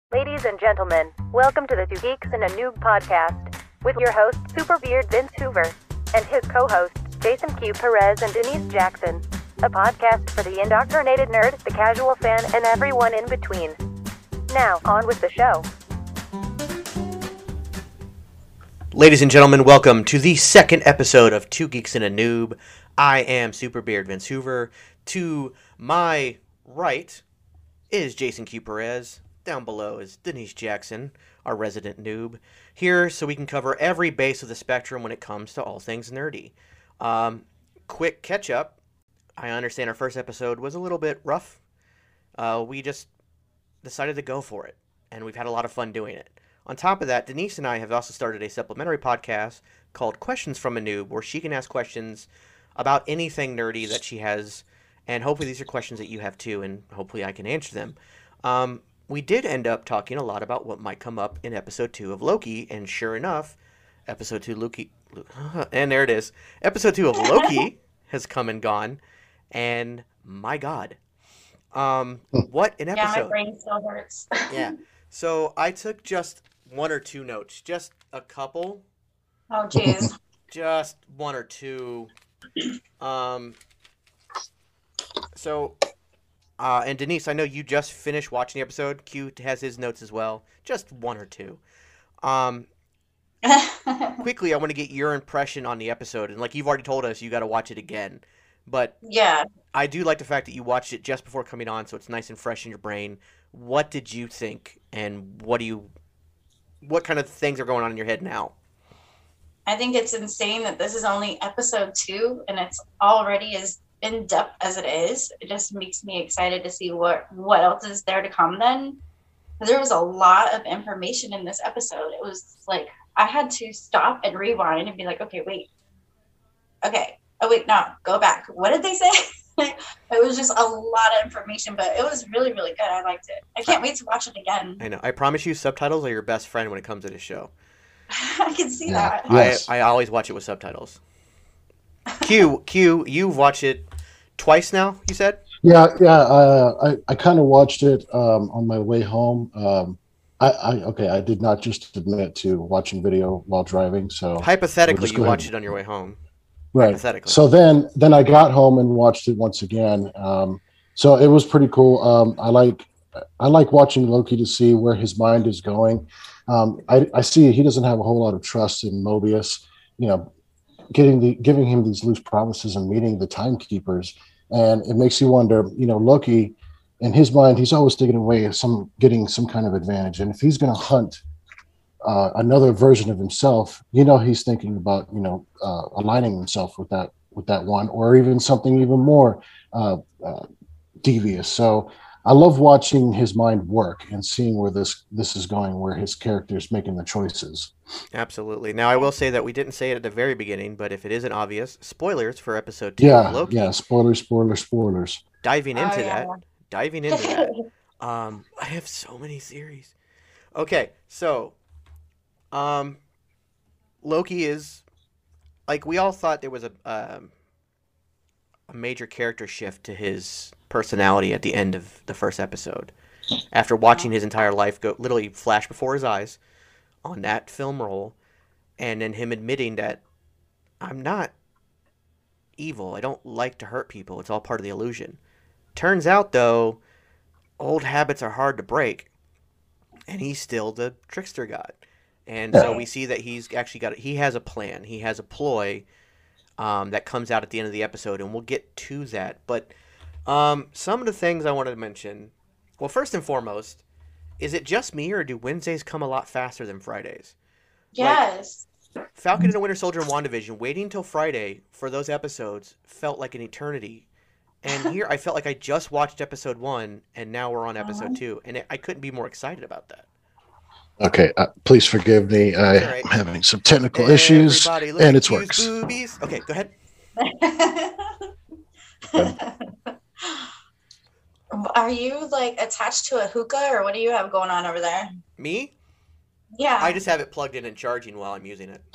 Ladies and gentlemen, welcome to the Two Geeks and a Noob podcast with your host, Super Beard Vince Hoover, and his co-hosts, Jason Q. Perez and Denise Jackson. A podcast for the indoctrinated nerd, the casual fan, and everyone in between. Now, on with the show. Ladies and gentlemen, welcome to the second episode of Two Geeks and a Noob. I am Super Beard Vince Hoover. To my right is Jason Q. Perez. Down below is Denise Jackson, our resident noob. Here so we can cover every base of the spectrum when it comes to all things nerdy. Quick catch up. I understand our first episode was a little bit rough. We just decided to go for it, and we've had a lot of fun doing it. On top of that, Denise and I have also started a supplementary podcast called Questions from a Noob, where she can ask questions about anything nerdy that she has, and hopefully these are questions that you have too, and hopefully I can answer them. We did end up talking a lot about what might come up in episode 2 of Loki, and sure enough, episode 2 Loki, and there it is. Episode 2 of Loki has come and gone, and my God, what an episode! Yeah, my brain still hurts. Yeah, so I took just one or two notes, just a couple. Oh, jeez. Just one or two. And Denise, I know you just finished watching the episode. Q has his notes as well. Just one or two. Quickly, I want to get your impression on the episode. And like you've already told us, you got to watch it again. But yeah, I do like the fact that you watched it just before coming on, so it's nice and fresh in your brain. What did you think? And what kind of things are going on in your head now? I think it's insane that this is only episode 2 and it's already as in depth as it is. It just makes me excited to see what else is there to come then. There was a lot of information in this episode. It was like I had to stop and rewind and be like, okay, wait. Okay. Oh wait, no, go back. What did they say? It was just a lot of information, but it was really, really good. I liked it. I can't wait to watch it again. I know. I promise you subtitles are your best friend when it comes to this show. I can see that. Yes. I always watch it with subtitles. Q, you've watched it twice now, you said? Yeah. I kind of watched it on my way home. I did not just admit to watching video while driving. So hypothetically, you watched it on your way home. Right. So then I got home and watched it once again. So it was pretty cool. I like watching Loki to see where his mind is going. I see he doesn't have a whole lot of trust in Mobius, giving him these loose promises and meeting the timekeepers. And it makes you wonder, Loki, in his mind, he's always thinking away of getting some kind of advantage. And if he's going to hunt another version of himself, he's thinking about, aligning himself with that one, or even something even more devious. So I love watching his mind work and seeing where this is going, where his character is making the choices. Absolutely. Now, I will say that we didn't say it at the very beginning, but if it isn't obvious, spoilers for episode 2 of Loki. Yeah, spoilers. Diving into that. I have so many theories. Okay, so Loki is, like, we all thought there was a major character shift to his personality at the end of the first episode. After watching his entire life go literally flash before his eyes on that film roll, and then him admitting that I'm not evil. I don't like to hurt people. It's all part of the illusion. Turns out, though, old habits are hard to break, and he's still the trickster god. And so we see that he has a plan. He has a ploy that comes out at the end of the episode, and we'll get to that. But some of the things I wanted to mention, well, first and foremost, is it just me, or do Wednesdays come a lot faster than Fridays? Yes. Like, Falcon and the Winter Soldier and WandaVision, waiting until Friday for those episodes felt like an eternity. And here I felt like I just watched episode 1, and now we're on episode 2, and I couldn't be more excited about that. Okay, please forgive me. I'm having some technical issues, and it's works. Boobies. Okay, go ahead. Are you like attached to a hookah, or what do you have going on over there? Me? Yeah. I just have it plugged in and charging while I'm using it.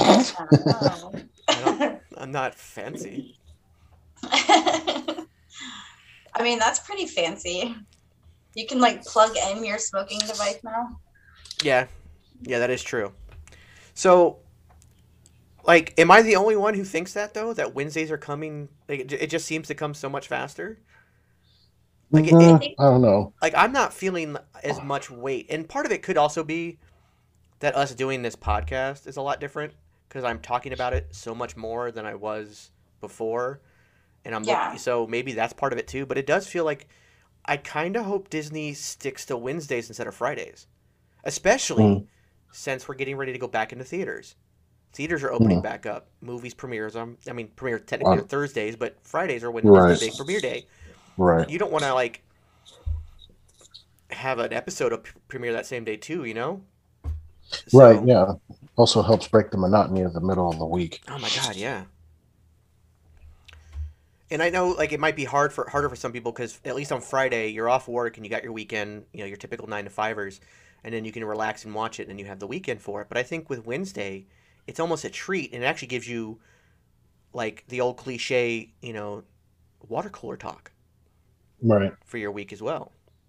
I'm not fancy. I mean, that's pretty fancy. You can like plug in your smoking device now. Yeah, that is true. So, like, am I the only one who thinks that though? That Wednesdays are coming? Like, it just seems to come so much faster. Like I don't know. Like I'm not feeling as much weight, and part of it could also be that us doing this podcast is a lot different because I'm talking about it so much more than I was before, and so maybe that's part of it too. But it does feel like I kind of hope Disney sticks to Wednesdays instead of Fridays, especially since we're getting ready to go back into theaters. Theaters are opening back up. Movies premieres premiere technically on Thursdays, but Fridays are when Disney big premiere day. Right. You don't want to like have an episode of premiere that same day too, you know? So, right. Yeah. Also helps break the monotony of the middle of the week. Oh my God, yeah. And I know like it might be harder for some people because at least on Friday you're off work and you got your weekend, you know, your typical 9 to 5ers, and then you can relax and watch it, and then you have the weekend for it. But I think with Wednesday, it's almost a treat, and it actually gives you like the old cliche, you know, water cooler talk. Right. For your week as well.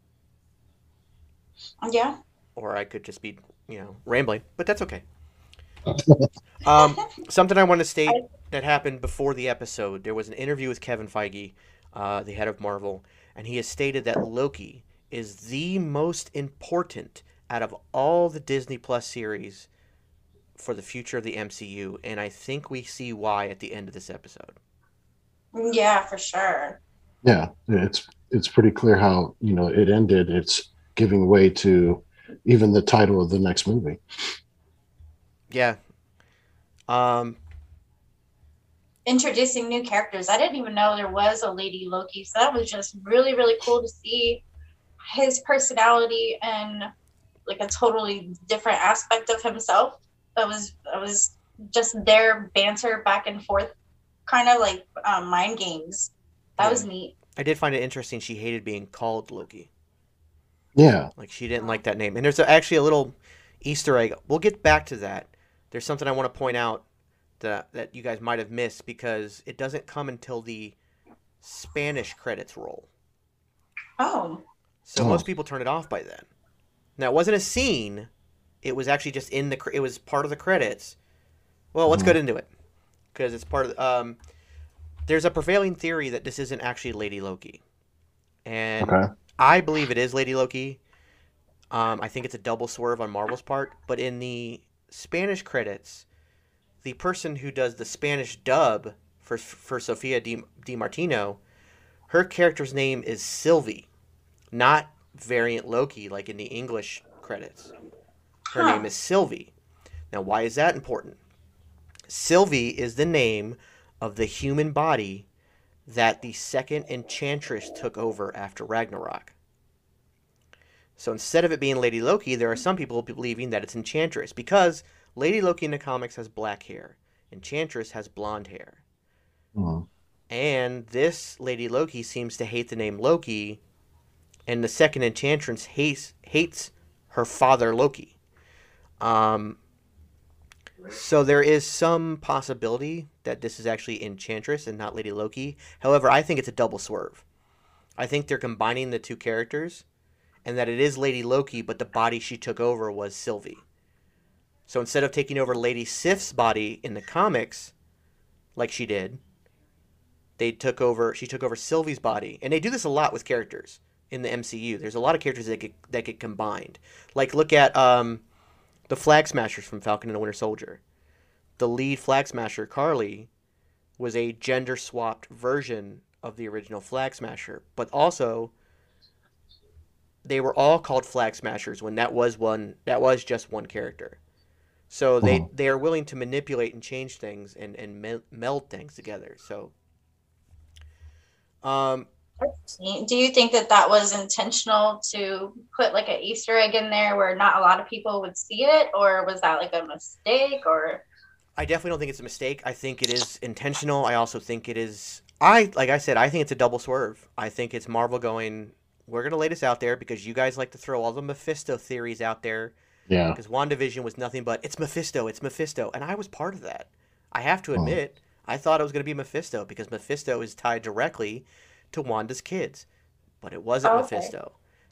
Yeah. Or I could just be, you know, rambling, but that's okay. Something I want to state that happened before the episode. There was an interview with Kevin Feige, the head of Marvel, and he has stated that Loki is the most important out of all the Disney Plus series for the future of the MCU, and I think we see why at the end of this episode. Yeah, for sure. Yeah, it's pretty clear how, you know, it ended. It's giving way to even the title of the next movie. Yeah. Introducing new characters. I didn't even know there was a Lady Loki, so that was just really, really cool to see his personality and like a totally different aspect of himself. I was just their banter back and forth, kind of like mind games. That was neat. I did find it interesting. She hated being called Loki. Yeah. Like she didn't like that name. And there's actually a little Easter egg. We'll get back to that. There's something I want to point out that you guys might have missed because it doesn't come until the Spanish credits roll. Oh. So most people turn it off by then. Now, it wasn't a scene. It was actually just it was part of the credits. Well, let's get into it because it's part of there's a prevailing theory that this isn't actually Lady Loki. And I believe it is Lady Loki. I think it's a double swerve on Marvel's part. But in the Spanish credits, the person who does the Spanish dub for Sofia Di Martino, her character's name is Sylvie, not variant Loki like in the English credits. Her name is Sylvie. Now, why is that important? Sylvie is the name of the human body that the second Enchantress took over after Ragnarok. So instead of it being Lady Loki, there are some people believing that it's Enchantress because Lady Loki in the comics has black hair. Enchantress has blonde hair. And this Lady Loki seems to hate the name Loki, and the second Enchantress hates her father Loki. So there is some possibility that this is actually Enchantress and not Lady Loki. However, I think it's a double swerve. I think they're combining the two characters, and that it is Lady Loki, but the body she took over was Sylvie. So instead of taking over Lady Sif's body in the comics, like she did, she took over Sylvie's body. And they do this a lot with characters in the MCU. There's a lot of characters that get combined. Like, look at the Flag Smashers from Falcon and the Winter Soldier. The lead Flag Smasher, Carly, was a gender-swapped version of the original Flag Smasher. But also, they were all called Flag Smashers when that was just one character. So they are willing to manipulate and change things and meld things together. So, do you think that was intentional to put like an Easter egg in there where not a lot of people would see it, or was that like a mistake? Or I definitely don't think it's a mistake. I think it is intentional. I also think it is. Like I said, I think it's a double swerve. I think it's Marvel going, we're going to lay this out there because you guys like to throw all the Mephisto theories out there. Yeah. Because WandaVision was nothing but, it's Mephisto. And I was part of that. I have to admit, I thought it was going to be Mephisto because Mephisto is tied directly to Wanda's kids. But it wasn't Mephisto.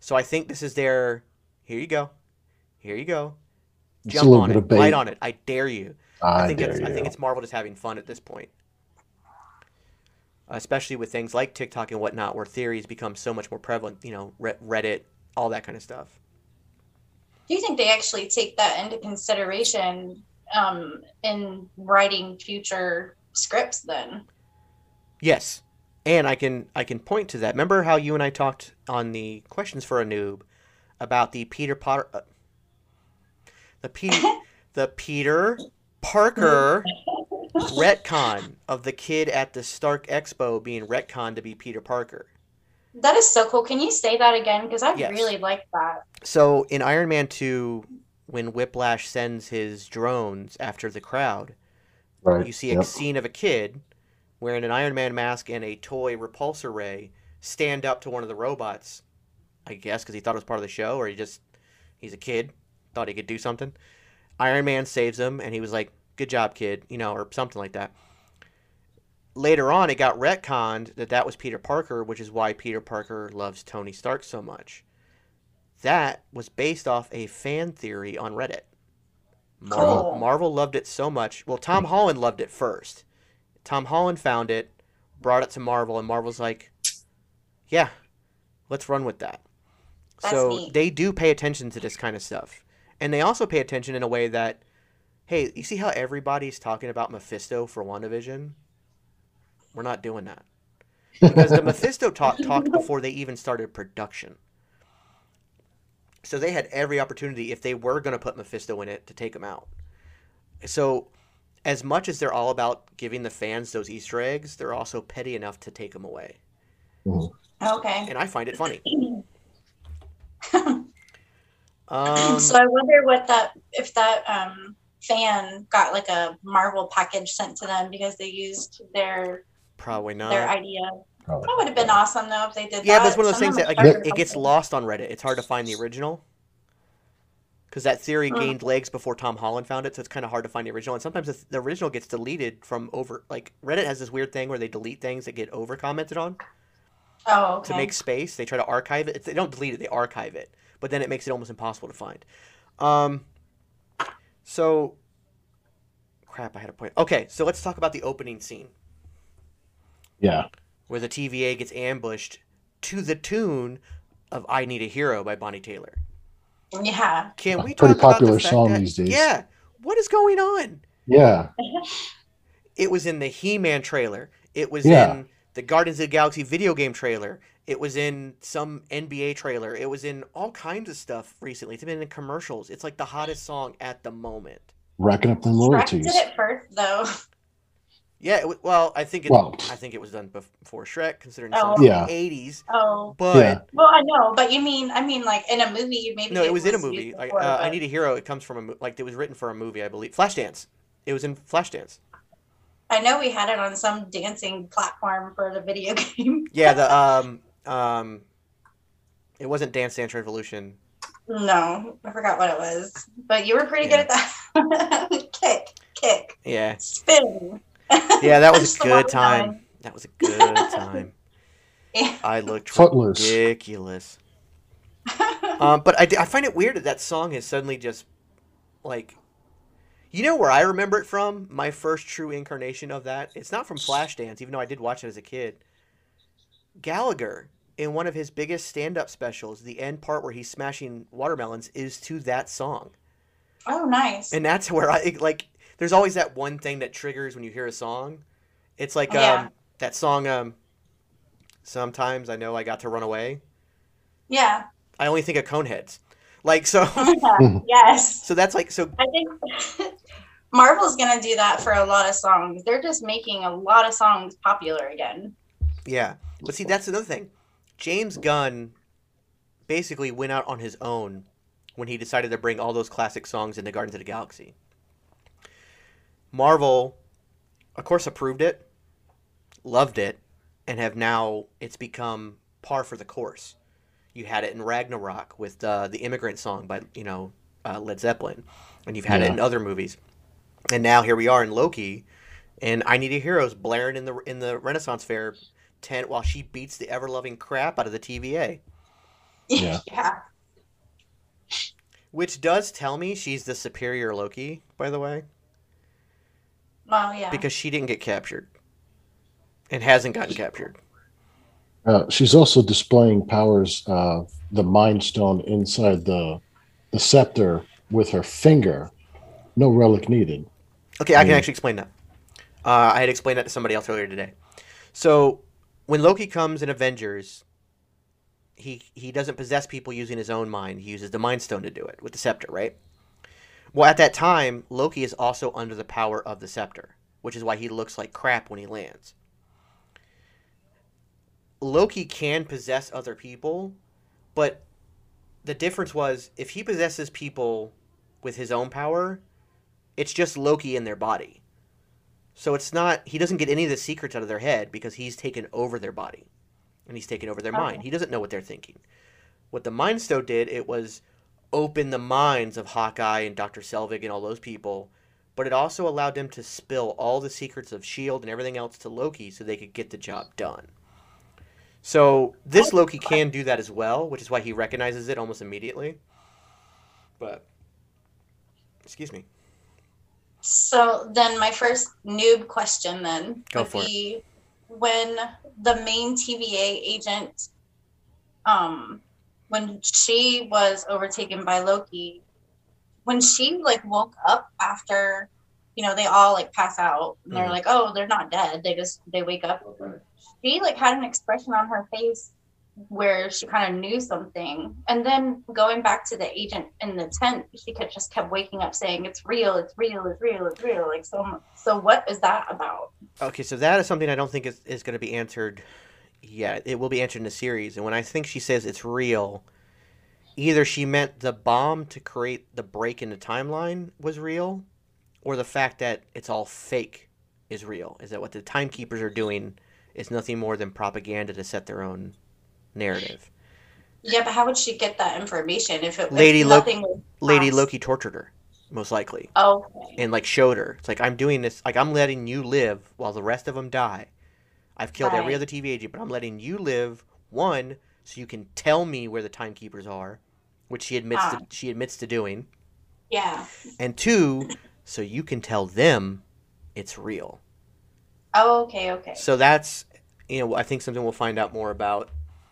So I think this is their. Here you go. Here you go. It's a Jump little on bit it. of bait. Bite on it. I dare you. I think dare you. I think it's Marvel just having fun at this point. Especially with things like TikTok and whatnot, where theories become so much more prevalent. You know, Reddit, all that kind of stuff. Do you think they actually take that into consideration in writing future scripts then? Yes. And I can point to that. Remember how you and I talked on the Questions for a Noob about the Peter Potter the Peter Parker retcon of the kid at the Stark Expo being retconned to be Peter Parker. That is so cool. Can you say that again? Because I Yes. really like that. So in Iron Man 2, when Whiplash sends his drones after the crowd, Right. you see a scene of a kid wearing an Iron Man mask and a toy repulsor ray stand up to one of the robots, I guess, because he thought it was part of the show, or he's a kid, thought he could do something. Iron Man saves him, and he was like, good job, kid, you know, or something like that. Later on, it got retconned that was Peter Parker, which is why Peter Parker loves Tony Stark so much. That was based off a fan theory on Reddit. Cool. Marvel loved it so much. Well, Tom Holland loved it first. Tom Holland found it, brought it to Marvel, and Marvel's like, yeah, let's run with that. That's so neat. They do pay attention to this kind of stuff. And they also pay attention in a way that, hey, you see how everybody's talking about Mephisto for WandaVision? We're not doing that. Because the Mephisto talked before they even started production. So they had every opportunity, if they were going to put Mephisto in it, to take him out. So as much as they're all about giving the fans those Easter eggs, they're also petty enough to take them away. Okay. And I find it funny. So I wonder if that fan got like a Marvel package sent to them because they used their Probably not. idea. Probably. That would have been awesome though if they did Yeah, that. but it's one of those Some things that them like are it gets helpful. lost on Reddit. It's hard to find the original. Because that theory gained legs before Tom Holland found it, so it's kind of hard to find the original. And sometimes the original gets deleted from over... Like, Reddit has this weird thing where they delete things that get over-commented on Oh, okay. to make space. They try to archive it. They don't delete it, they archive it. But then it makes it almost impossible to find. So... Crap, I had a point. Okay, so let's talk about the opening scene. Yeah. Where the TVA gets ambushed to the tune of I Need a Hero by Bonnie Taylor. Yeah. Can we Pretty talk about popular the fact song that, these days. Yeah. What is going on? Yeah. It was in the He-Man trailer. It was Yeah. in the Guardians of the Galaxy video game trailer. It was in some NBA trailer. It was in all kinds of stuff recently. It's been in commercials. It's like the hottest song at the moment. Racking up them Shrek royalties. did it first though. Yeah, I think it was done before Shrek, considering it's Oh. from Yeah. the 80s. Oh. But Yeah. Well, I know, but I mean, like in a movie, maybe. no, it was in a movie. used before, I but- Need a Hero. It comes from like it was written for a movie, I believe. Flashdance. It was in Flashdance. I know we had it on some dancing platform for the video game. Yeah, it wasn't Dance Dance Revolution. No, I forgot what it was, but you were pretty good at that. kick, Yeah. spin. Yeah, that was Just a the good one time. going. That was a good time. Yeah. I looked Footloose. ridiculous. But I find it weird that song is suddenly just like, you know where I remember it from? My first true incarnation of that. It's not from Flashdance, even though I did watch it as a kid. Gallagher, in one of his biggest stand-up specials, the end part where he's smashing watermelons is to that song. Oh, nice. And that's where there's always that one thing that triggers when you hear a song. It's like Yeah. that song, Sometimes I Know I Got to Run Away. Yeah. I only think of Coneheads. Like, so, Yes. so that's like, so, I think Marvel's gonna do that for a lot of songs. They're just making a lot of songs popular again. yeah. But see, that's another thing. James Gunn basically went out on his own when he decided to bring all those classic songs into Guardians of the Galaxy. Marvel, of course, approved it, loved it, and it's become par for the course. You had it in Ragnarok with the Immigrant Song by, Led Zeppelin, and you've had it in other movies. And now here we are in Loki, and I Need a Hero's blaring in the Renaissance Fair tent while she beats the ever-loving crap out of the TVA. Yeah. Yeah. Which does tell me she's the superior Loki, by the way, Well, yeah. because she didn't get captured and hasn't gotten captured. She's also displaying powers of the Mind Stone inside the scepter with her finger. No relic needed. Okay, I I can mean, actually explain that. I had explained that to somebody else earlier today. So when Loki comes in Avengers, he doesn't possess people using his own mind. He uses the Mind Stone to do it with the scepter, right? Well, at that time, Loki is also under the power of the scepter, which is why he looks like crap when he lands. Loki can possess other people, but the difference was if he possesses people with his own power, it's just Loki in their body. So it's not, he doesn't get any of the secrets out of their head because he's taken over their body and he's taken over their mind. He doesn't know what they're thinking. What the Mind Stone did, it was open the minds of Hawkeye and Dr. Selvig and all those people, but it also allowed them to spill all the secrets of S.H.I.E.L.D. and everything else to Loki so they could get the job done. So this Loki can do that as well, which is why he recognizes it almost immediately. But, excuse me. So then my first noob question then Go would for be when the main TVA agent, when she was overtaken by Loki, when she like woke up after, they all like pass out and they're like, oh, they're not dead. They wake up. She like had an expression on her face where she kind of knew something, and then going back to the agent in the tent, she just kept waking up saying it's real, it's real, it's real, it's real. Like, so what is that about? Okay, so that is something I don't think is going to be answered yet. It will be answered in the series, and when I think she says it's real, either she meant the bomb to create the break in the timeline was real, or the fact that it's all fake is real. Is that what the timekeepers are doing is nothing more than propaganda to set their own narrative. Yeah, but how would she get that information if Lady Loki Loki tortured her, most likely. Oh, okay. And like showed her. It's like, I'm doing this, like I'm letting you live while the rest of them die. I've killed every other TV agent, but I'm letting you live, one, so you can tell me where the timekeepers are, which she admits to doing. Yeah. And two, so you can tell them it's real. Oh, okay. So that's, I think something we'll find out more about.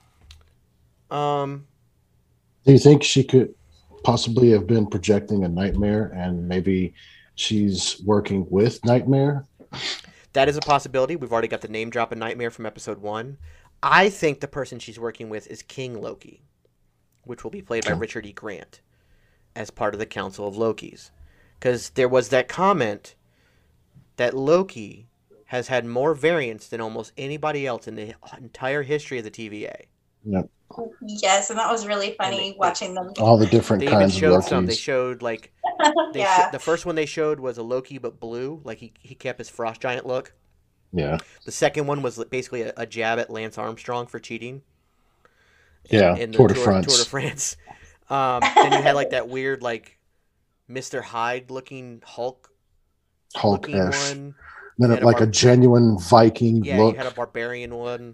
Do you think she could possibly have been projecting a nightmare and maybe she's working with Nightmare? That is a possibility. We've already got the name drop of Nightmare from episode 1. I think the person she's working with is King Loki, which will be played by Richard E. Grant as part of the Council of Lokis. Because there was that comment that Loki has had more variants than almost anybody else in the entire history of the TVA. Yep. Yes, and that was really funny watching them. All the different kinds of Lokis. They showed like the first one they showed was a Loki but blue, like he kept his frost giant look. Yeah. The second one was basically a jab at Lance Armstrong for cheating. In the Tour de France. Tour de France. Then you had like that weird like Mr. Hyde looking Hulk-esque one. Then like a genuine Viking look. Yeah, you had a barbarian one.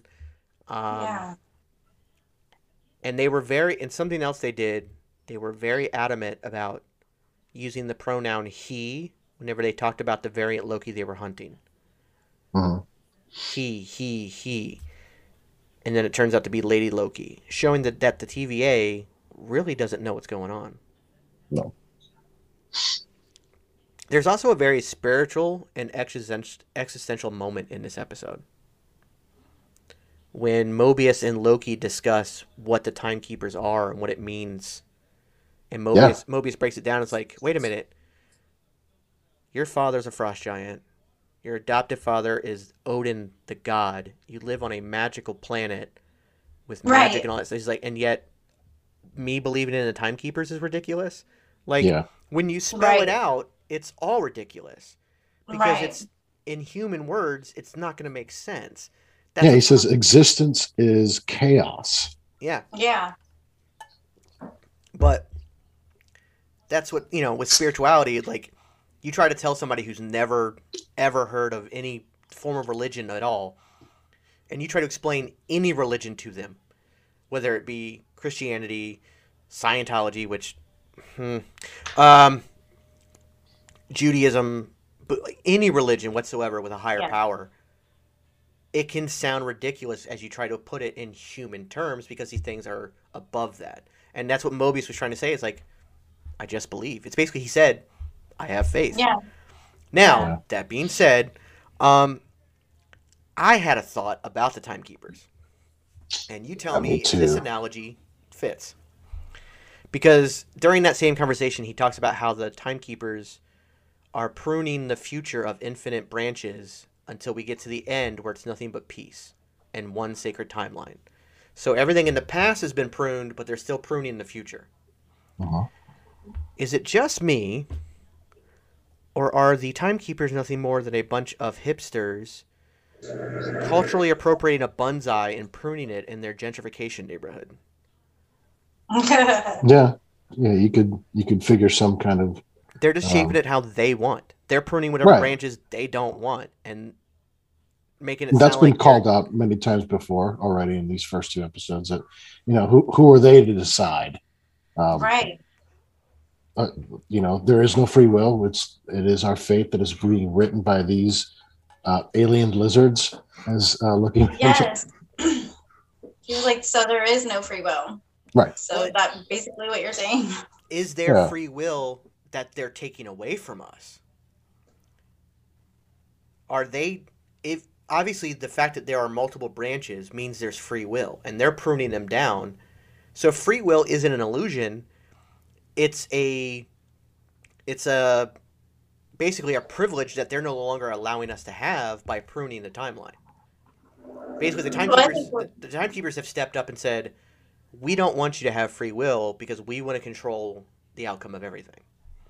And they were and something else they did, they were very adamant about using the pronoun he whenever they talked about the variant Loki they were hunting. Mm-hmm. He. And then it turns out to be Lady Loki, showing that the TVA really doesn't know what's going on. No. There's also a very spiritual and existential moment in this episode. When Mobius and Loki discuss what the timekeepers are and what it means. And Mobius breaks it down. It's like, wait a minute. Your father's a frost giant. Your adoptive father is Odin, the god. You live on a magical planet with magic and all that. So he's like, and yet me believing in the timekeepers is ridiculous. Like, when you spell it out, it's all ridiculous. Because it's, in human words, it's not going to make sense. He says existence is chaos. Yeah. Yeah. But that's what, with spirituality, like, you try to tell somebody who's never, ever heard of any form of religion at all, and you try to explain any religion to them, whether it be Christianity, Scientology, which, Judaism, but like any religion whatsoever with a higher power, it can sound ridiculous as you try to put it in human terms because these things are above that. And that's what Mobius was trying to say. It's like, I just believe. It's basically, he said, I have faith. Yeah. Now, that being said, I had a thought about the timekeepers. And you tell me if this analogy fits. Because during that same conversation, he talks about how the timekeepers are pruning the future of infinite branches until we get to the end where it's nothing but peace and one sacred timeline. So everything in the past has been pruned, but they're still pruning the future. Is it just me, or are the timekeepers nothing more than a bunch of hipsters culturally appropriating a bonsai and pruning it in their gentrification neighborhood? Yeah, you could figure some kind of. They're just shaping it how they want. They're pruning whatever branches they don't want and making it. That's sound been like called out many times before already in these first 2 episodes. That who are they to decide? Right. There is no free will. It is our fate that is being written by these alien lizards as looking. Yes. He's like, so there is no free will. Right. So that's basically what you're saying. Is there free will that they're taking away from us? Are they, if obviously the fact that there are multiple branches means there's free will and they're pruning them down. So free will isn't an illusion. It's basically a privilege that they're no longer allowing us to have by pruning the timeline. Basically, the timekeepers have stepped up and said, we don't want you to have free will because we want to control the outcome of everything.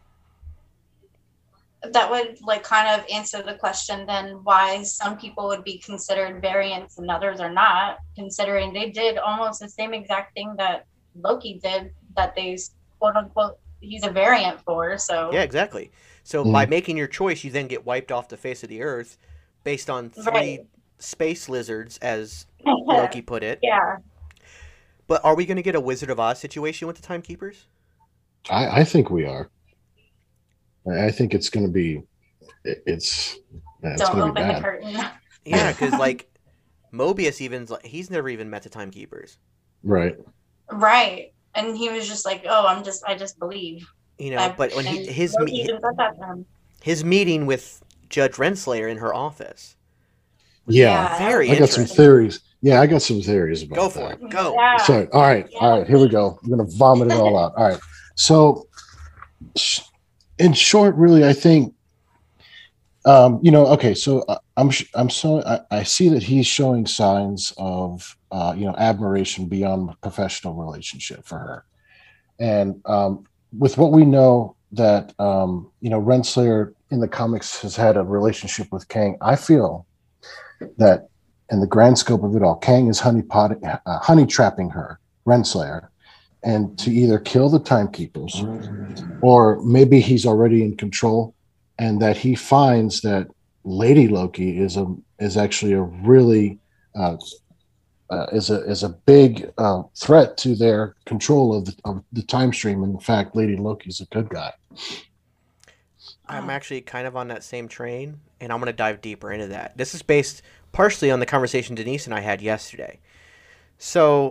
That would kind of answer the question then why some people would be considered variants and others are not, considering they did almost the same exact thing that Loki did, that they quote unquote he's a variant for. So yeah, exactly. So by making your choice, you then get wiped off the face of the earth based on 3 space lizards, as Loki put it. Yeah. But are we going to get a Wizard of Oz situation with the timekeepers? I think we are. I think it's going to be. It's don't open be the curtain. Yeah, because Mobius he's never even met the timekeepers. Right. Right, and he was just like, "Oh, I just believe." But when his meeting with Judge Renslayer in her office. Very. I got some theories. Yeah, I got some theories about that. Go for it. Go. Yeah. Sorry. All right. Here we go. I'm going to vomit it all out. All right. So, in short, really, I think, okay. So I see that he's showing signs of, admiration beyond professional relationship for her, and with what we know that Renslayer in the comics has had a relationship with Kang, I feel that in the grand scope of it all, Kang is honey trapping her, Renslayer, and to either kill the timekeepers, or maybe he's already in control, and that he finds that Lady Loki is actually a really is a big threat to their control of the time stream. And in fact, Lady Loki is a good guy. I'm actually kind of on that same train, and I'm going to dive deeper into that. This is based partially on the conversation Denise and I had yesterday. So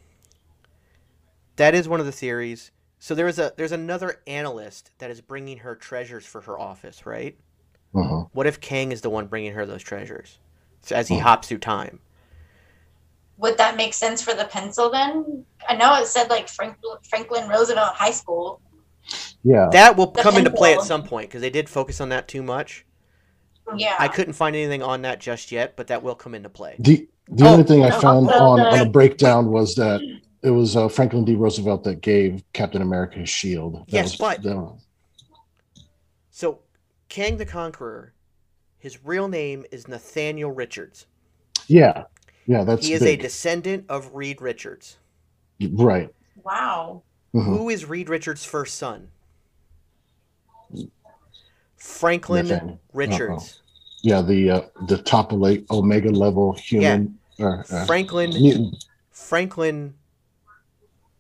that is one of the theories. So there's another analyst that is bringing her treasures for her office, right? Uh-huh. What if Kang is the one bringing her those treasures as he hops through time? Would that make sense for the pencil then? I know it said Franklin Roosevelt High School. Yeah, that will come into play at some point because they did focus on that too much. Yeah, I couldn't find anything on that just yet, but that will come into play. The only thing I found on a breakdown was that it was Franklin D. Roosevelt that gave Captain America his shield. So Kang the Conqueror, his real name is Nathaniel Richards. Yeah, he is a descendant of Reed Richards. Right. Wow. Mm-hmm. Who is Reed Richards' first son? Franklin Richards. Yeah, the top omega level human. Franklin. mutant. Franklin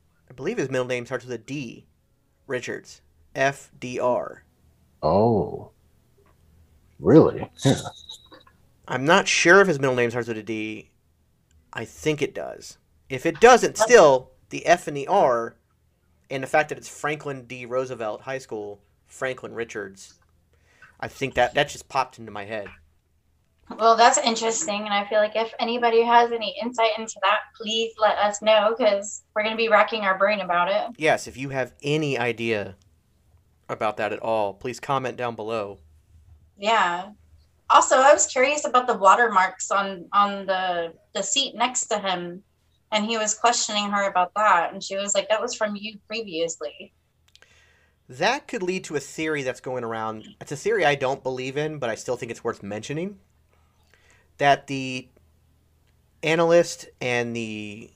believe his middle name starts with a D. Richards. FDR. Oh. Really? Yeah. I'm not sure if his middle name starts with a D. I think it does. If it doesn't, still, the F and the R, and the fact that it's Franklin D. Roosevelt High School, Franklin Richards, I think that just popped into my head. Well, that's interesting, and I feel like if anybody has any insight into that, please let us know, because we're going to be racking our brain about it. Yes, if you have any idea about that at all, please comment down below. Yeah. Also, I was curious about the watermarks on the seat next to him, and he was questioning her about that, and she was like, that was from you previously. That could lead to a theory that's going around. It's a theory I don't believe in, but I still think it's worth mentioning. That the analyst and the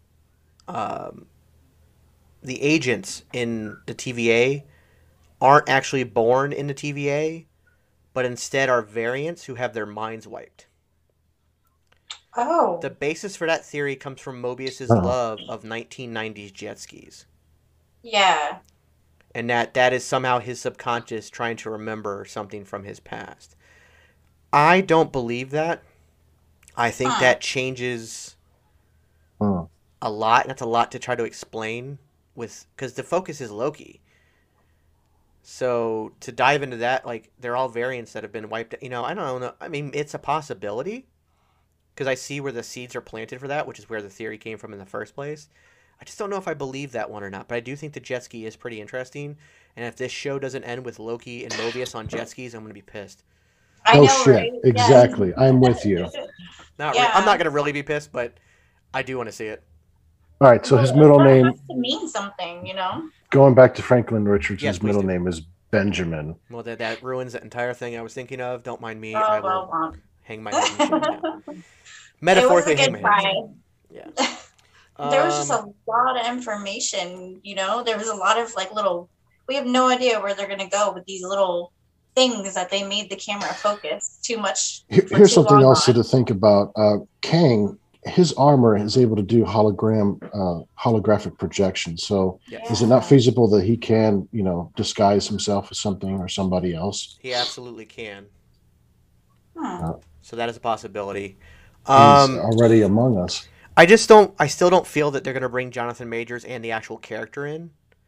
agents in the TVA aren't actually born in the TVA, but instead are variants who have their minds wiped. Oh. The basis for that theory comes from Mobius's love of 1990s jet skis. Yeah. And that is somehow his subconscious trying to remember something from his past. I don't believe that. I think that changes a lot. And that's a lot to try to explain because the focus is Loki. So to dive into that, like, they're all variants that have been wiped. I don't know. I mean, it's a possibility because I see where the seeds are planted for that, which is where the theory came from in the first place. I just don't know if I believe that one or not, but I do think the jet ski is pretty interesting. And if this show doesn't end with Loki and Mobius on jet skis, I'm going to be pissed. I know, shit. right? Exactly. Yeah. I'm with you. I'm not going to really be pissed, but I do want to see it. All right. So his middle name has to mean something, Going back to Franklin Richards, Yes, his middle do. name is Benjamin. Well, that ruins the entire thing I was thinking of. Don't mind me. Oh, I will well. hang my head in shame now. It was Metaphorically, a hang good my head. try. Yeah. There was just a lot of information, there was a lot of we have no idea where they're going to go with these little things that they made the camera focus too much. Here's something else to think about. Kang, his armor is able to do holographic projection. So is it not feasible that he can, disguise himself as something or somebody else? He absolutely can. Hmm. So that is a possibility. He's already among us. I still don't feel that they're going to bring Jonathan Majors and the actual character in.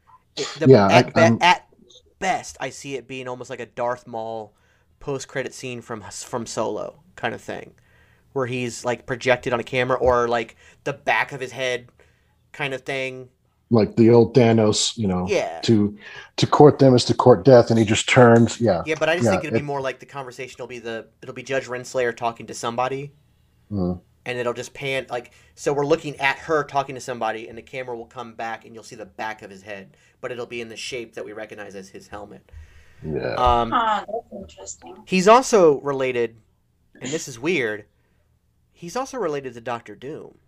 At best, I see it being almost like a Darth Maul post-credit scene from Solo kind of thing, where he's like projected on a camera, or like the back of his head kind of thing. Like the old Thanos, to court them is to court death, and he just turns. Yeah. Yeah, but I just think it'll be more like the conversation will be it'll be Judge Renslayer talking to somebody. And it'll just pan, so we're looking at her talking to somebody, and the camera will come back, and you'll see the back of his head, but it'll be in the shape that we recognize as his helmet. Yeah. That's interesting. He's also related, and this is weird, he's also related to Doctor Doom.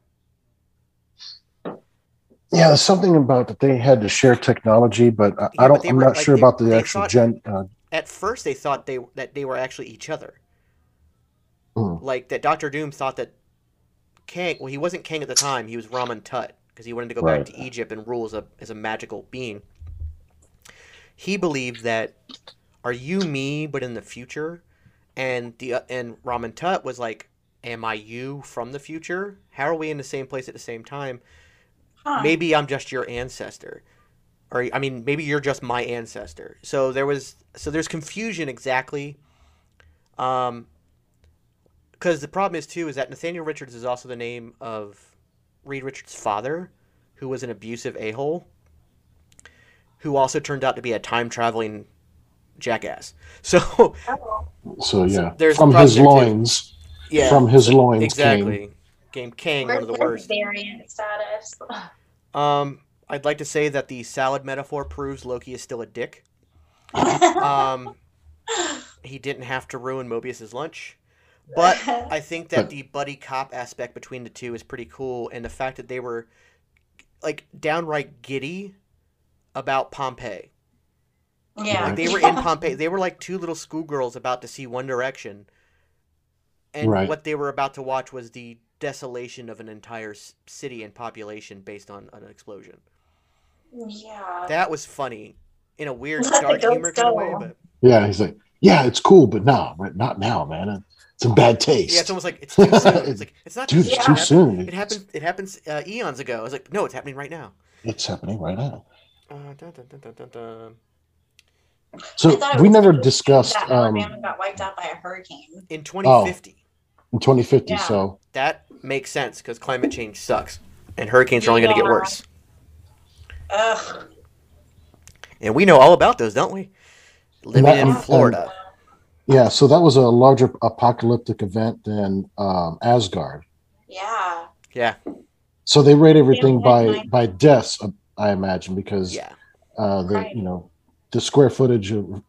Yeah, there's something about that they had to share technology, but I'm not sure about the actual At first, they thought that they were actually each other. Like that Doctor Doom thought that Kang, well, he wasn't Kang at the time. He was Raman Tut because he wanted to go back to Egypt and rule as a magical being. He believed that, are you me, but in the future? And Raman Tut was like, am I you from the future? How are we in the same place at the same time? Maybe I'm just your ancestor, or maybe you're just my ancestor. So there's confusion exactly. Because the problem is that Nathaniel Richards is also the name of Reed Richards' father, who was an abusive a-hole, who also turned out to be a time-traveling jackass. So there's from his loins. Yeah. From his loins. Exactly. Game Kang, one of the worst. Variant status. I'd like to say that the salad metaphor proves Loki is still a dick. He didn't have to ruin Mobius's lunch. But I think that the buddy cop aspect between the two is pretty cool, and the fact that they were downright giddy about Pompeii. Yeah. They were in Pompeii. They were like two little schoolgirls about to see One Direction. And what they were about to watch was the desolation of an entire city and population based on an explosion. Yeah. That was funny in a weird Let the dark goats humor kind of way, go. but Yeah, he's like, yeah, it's cool, but no, not now, man. It's in bad taste. yeah, it's almost like it's too soon. It's like it's not Dude, too it's soon. too It soon. It happens. It happens eons ago. I was like, no, it's happening right now. It's happening right now. Dun, dun, dun, dun, dun, dun. I So thought it we was never interesting discussed that Alabama got wiped out by a hurricane. In 2050. In 2050. Yeah. So That makes sense because climate change sucks, and hurricanes are only going to get Yeah. worse. Ugh. And we know all about those, don't we? Living that- in and- Florida. yeah, so that was a larger apocalyptic event than Asgard. Yeah. Yeah, So they rate everything Yeah, by deaths, I imagine, because yeah, Right. the square footage of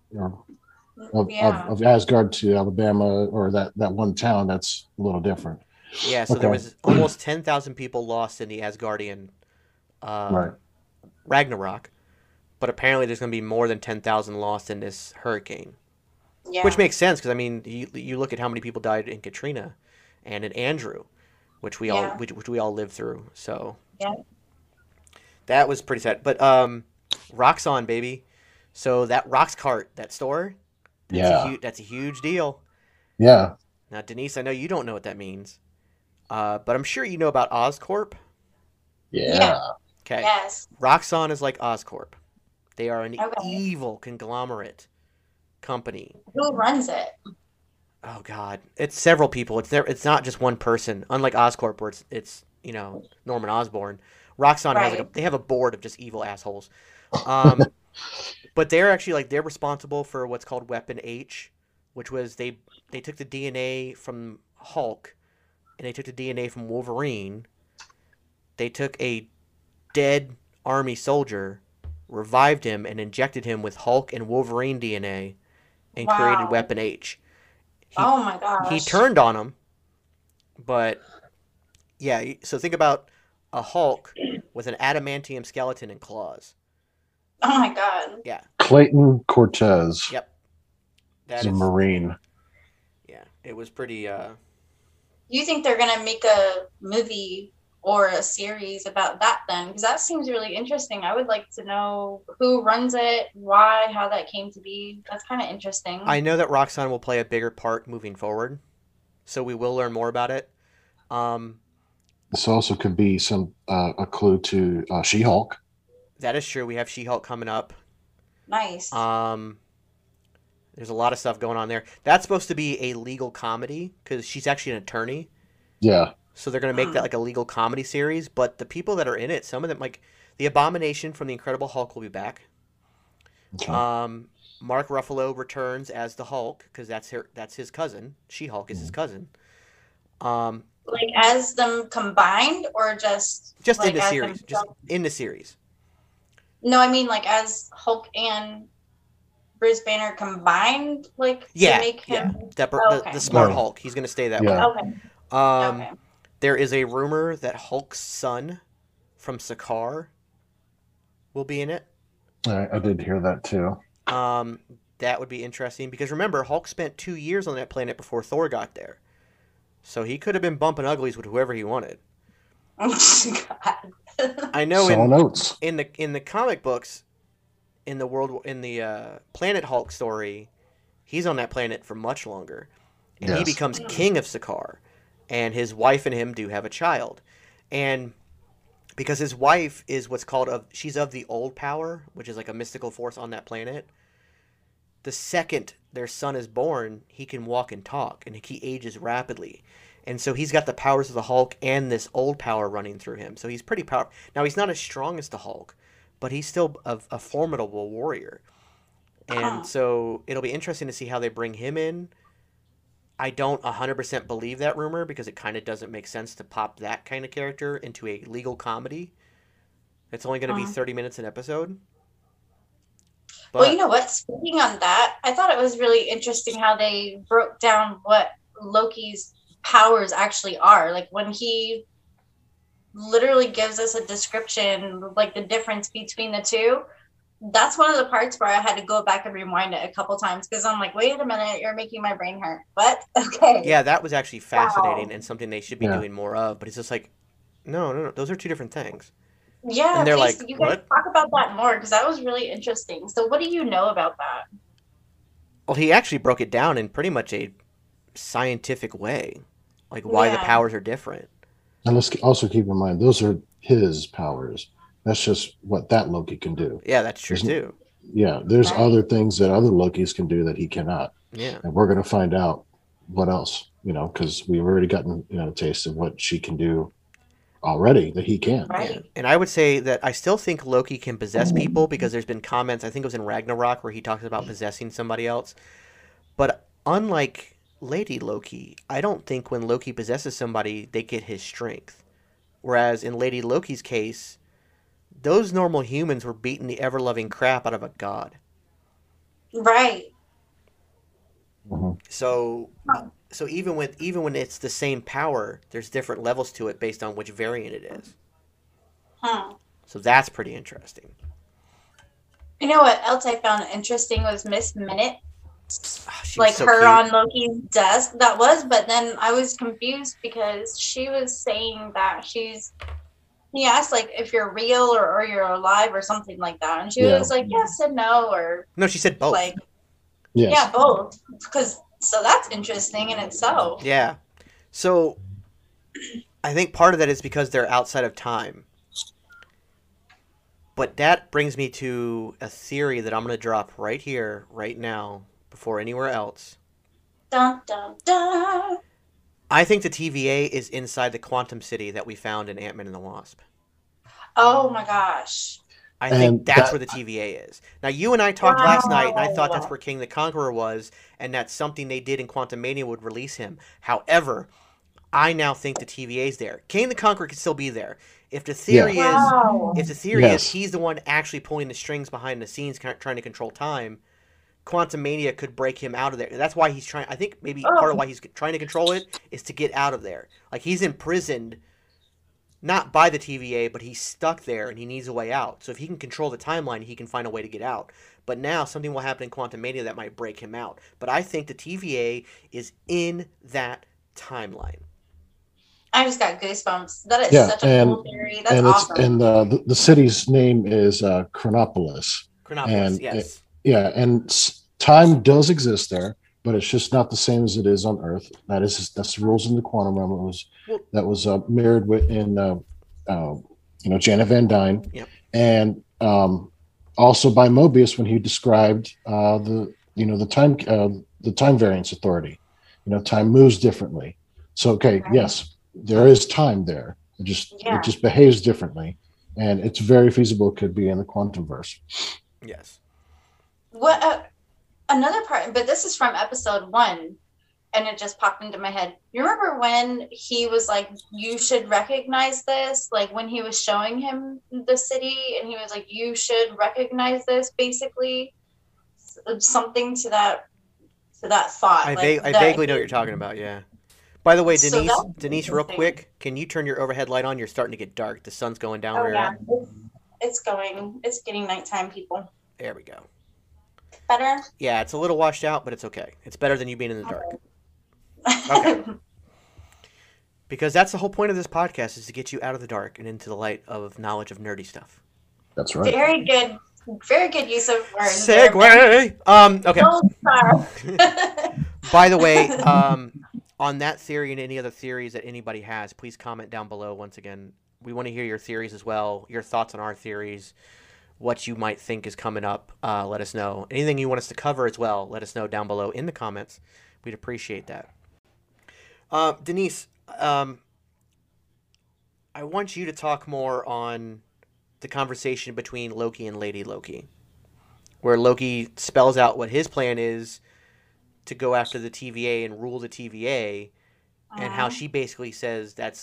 Yeah. of Asgard to Alabama or that one town, that's a little different. yeah. So there Okay. was almost 10,000 people lost in the Asgardian Right. Ragnarok, but apparently there's going to be more than 10,000 lost in this hurricane, Yeah. which makes sense because I mean, you look at how many people died in Katrina and in Andrew, which we all Yeah. which we all lived through. So Yeah. that was pretty sad. But Roxxon, baby. So that Rox Cart, that store, Yeah. that's a huge deal. Yeah. Now, Denise, I know you don't know what that means, but I'm sure you know about Oscorp. Yeah. Okay, Yes. Roxxon is like Oscorp. They are an Okay. evil conglomerate company. Who runs it? Oh God, it's several people. It's not just one person. Unlike Oscorp, where it's Norman Osborn. Roxxon has Right. they have a board of just evil assholes. But they're actually they're responsible for what's called Weapon H, which was they took the DNA from Hulk, and they took the DNA from Wolverine. They took a dead army soldier, revived him, and injected him with Hulk and Wolverine DNA, and created Wow. Weapon H. Oh my gosh. He turned on him, but yeah. So think about a Hulk with an adamantium skeleton and claws. Oh my god. Yeah. Clayton Cortez Yep. That is a is. Marine. Yeah. It was pretty. You think they're gonna make a movie or a series about that then? Because that seems really interesting. I would like to know who runs it, why, how that came to be. That's kind of interesting. I know that Roxxon will play a bigger part moving forward, so we will learn more about it. This also could be a clue to She-Hulk. That is true. We have She-Hulk coming up. Nice. There's a lot of stuff going on there. That's supposed to be a legal comedy because she's actually an attorney. Yeah. So they're going to make that like a legal comedy series. But the people that are in it, some of them, like the Abomination from the Incredible Hulk, will be back. Okay. Mark Ruffalo returns as the Hulk because that's his cousin. She-Hulk is his cousin. Like as them combined or just Just like in the as series. Just themselves? in the series. No, I mean like as Hulk and Bruce Banner combined, like to Yeah, make him. Okay. The smart Right. Hulk. He's going to stay that Yeah. way. Okay. Okay. There is a rumor that Hulk's son from Sakaar will be in it. I did hear that too. That would be interesting because remember, Hulk spent 2 years on that planet before Thor got there. So he could have been bumping uglies with whoever he wanted. God. I know Selling notes. in the comic books, in the Planet Hulk story, he's on that planet for much longer, and he Yes. becomes king of Sakaar, and his wife and him do have a child, and because his wife is what's called she's of the old power, which is like a mystical force on that planet. The second their son is born, he can walk and talk, and he ages rapidly. And so he's got the powers of the Hulk and this old power running through him. So he's pretty powerful. Now, he's not as strong as the Hulk, but he's still a formidable warrior. And so it'll be interesting to see how they bring him in. I don't 100% believe that rumor because it kind of doesn't make sense to pop that kind of character into a legal comedy. It's only going to be 30 minutes an episode. But, Well, you know what? Speaking on that, I thought it was really interesting how they broke down what Loki's powers actually are. Like when he literally gives us a description, like the difference between the two. That's one of the parts where I had to go back and rewind it a couple times because I'm like, wait a minute, you're making my brain hurt. What? Okay. yeah, that was actually fascinating Wow. and something they should be Yeah. doing more of. But it's just like, no, those are two different things. Yeah, And they're please, like, you guys what? talk about that more because that was really interesting. So, what do you know about that? Well, he actually broke it down in pretty much a scientific way, like why the Yeah, powers are different. And let's also keep in mind those are his powers. That's just what that Loki can do. Yeah, that's true There's, too. yeah, there's right. other things that other Lokis can do that he cannot, Yeah. and we're going to find out what else. Because we've already gotten a taste of what she can do already that he can't. Right. Yeah. And I would say that I still think Loki can possess people because there's been comments, I think it was in Ragnarok, where he talks about possessing somebody else. But unlike Lady Loki, I don't think when Loki possesses somebody, they get his strength. Whereas in Lady Loki's case, those normal humans were beating the ever-loving crap out of a god. Right. Mhm. So even when it's the same power, there's different levels to it based on which variant it is. Hmm. So that's pretty interesting. You know what else I found interesting was Miss Minute, She's like so her cute. on Loki's desk. That was, but then I was confused because she was saying that he asked like if you're real or you're alive or something like that, and she Yeah. was like yes and no, or No, she said both. like Yes. yeah, both. So that's interesting in itself. Yeah. So I think part of that is because they're outside of time. But that brings me to a theory that I'm going to drop right here, right now, before anywhere else. Dun dun dun. I think the TVA is inside the quantum city that we found in Ant-Man and the Wasp. Oh my gosh. I think And that's that- where the TVA is. Now, you and I talked last night, and I thought that's Wow. where King the Conqueror was, and that's something they did in Quantum Mania would release him. However, I now think the TVA is there. King the Conqueror could still be there. If the theory Wow. is Yes. he's the one actually pulling the strings behind the scenes, trying to control time, Quantum Mania could break him out of there. That's why he's trying. I think maybe part of why he's trying to control it is to get out of there. Like he's imprisoned, not by the TVA, but he's stuck there and he needs a way out. So if he can control the timeline, he can find a way to get out. But now something will happen in Quantum Mania that might break him out. But I think the TVA is in that timeline. I just got goosebumps. That is Yeah, such a cool theory. That's awesome. And the city's name is Chronopolis. Chronopolis, And yes. Yeah, and time does exist there, but it's just not the same as it is on Earth. That's the rules in the quantum realm. That was mirrored in Janet Van Dyne, Yep. and also by Mobius when he described the time variance authority. Time moves differently. So Right. yes, there is time there. It just behaves differently, and it's very feasible it could be in the quantum verse. Yes. What another part, but this is from episode 1, and it just popped into my head. You remember when he was like, you should recognize this, like when he was showing him the city and he was like, you should recognize this, basically something to that thought. I like vaguely know what you're talking about, yeah. By the way, So Denise, that's real interesting. quick, can you turn your overhead light on? You're starting to get dark. The sun's going down. Oh where yeah, you're at. it's getting nighttime, people. There we go. Better. Yeah, it's a little washed out, but it's okay. It's better than you being in the dark. Okay. Because that's the whole point of this podcast is to get you out of the dark and into the light of knowledge of nerdy stuff. That's right. Very good use of words. there, Segue. Okay. Oh, sorry. By the way, on that theory and any other theories that anybody has, please comment down below. Once again, we want to hear your theories as well, your thoughts on our theories, what you might think is coming up. Let us know. Anything you want us to cover as well, let us know down below in the comments. We'd appreciate that. Denise, I want you to talk more on the conversation between Loki and Lady Loki, where Loki spells out what his plan is to go after the TVA and rule the TVA, and how she basically says that's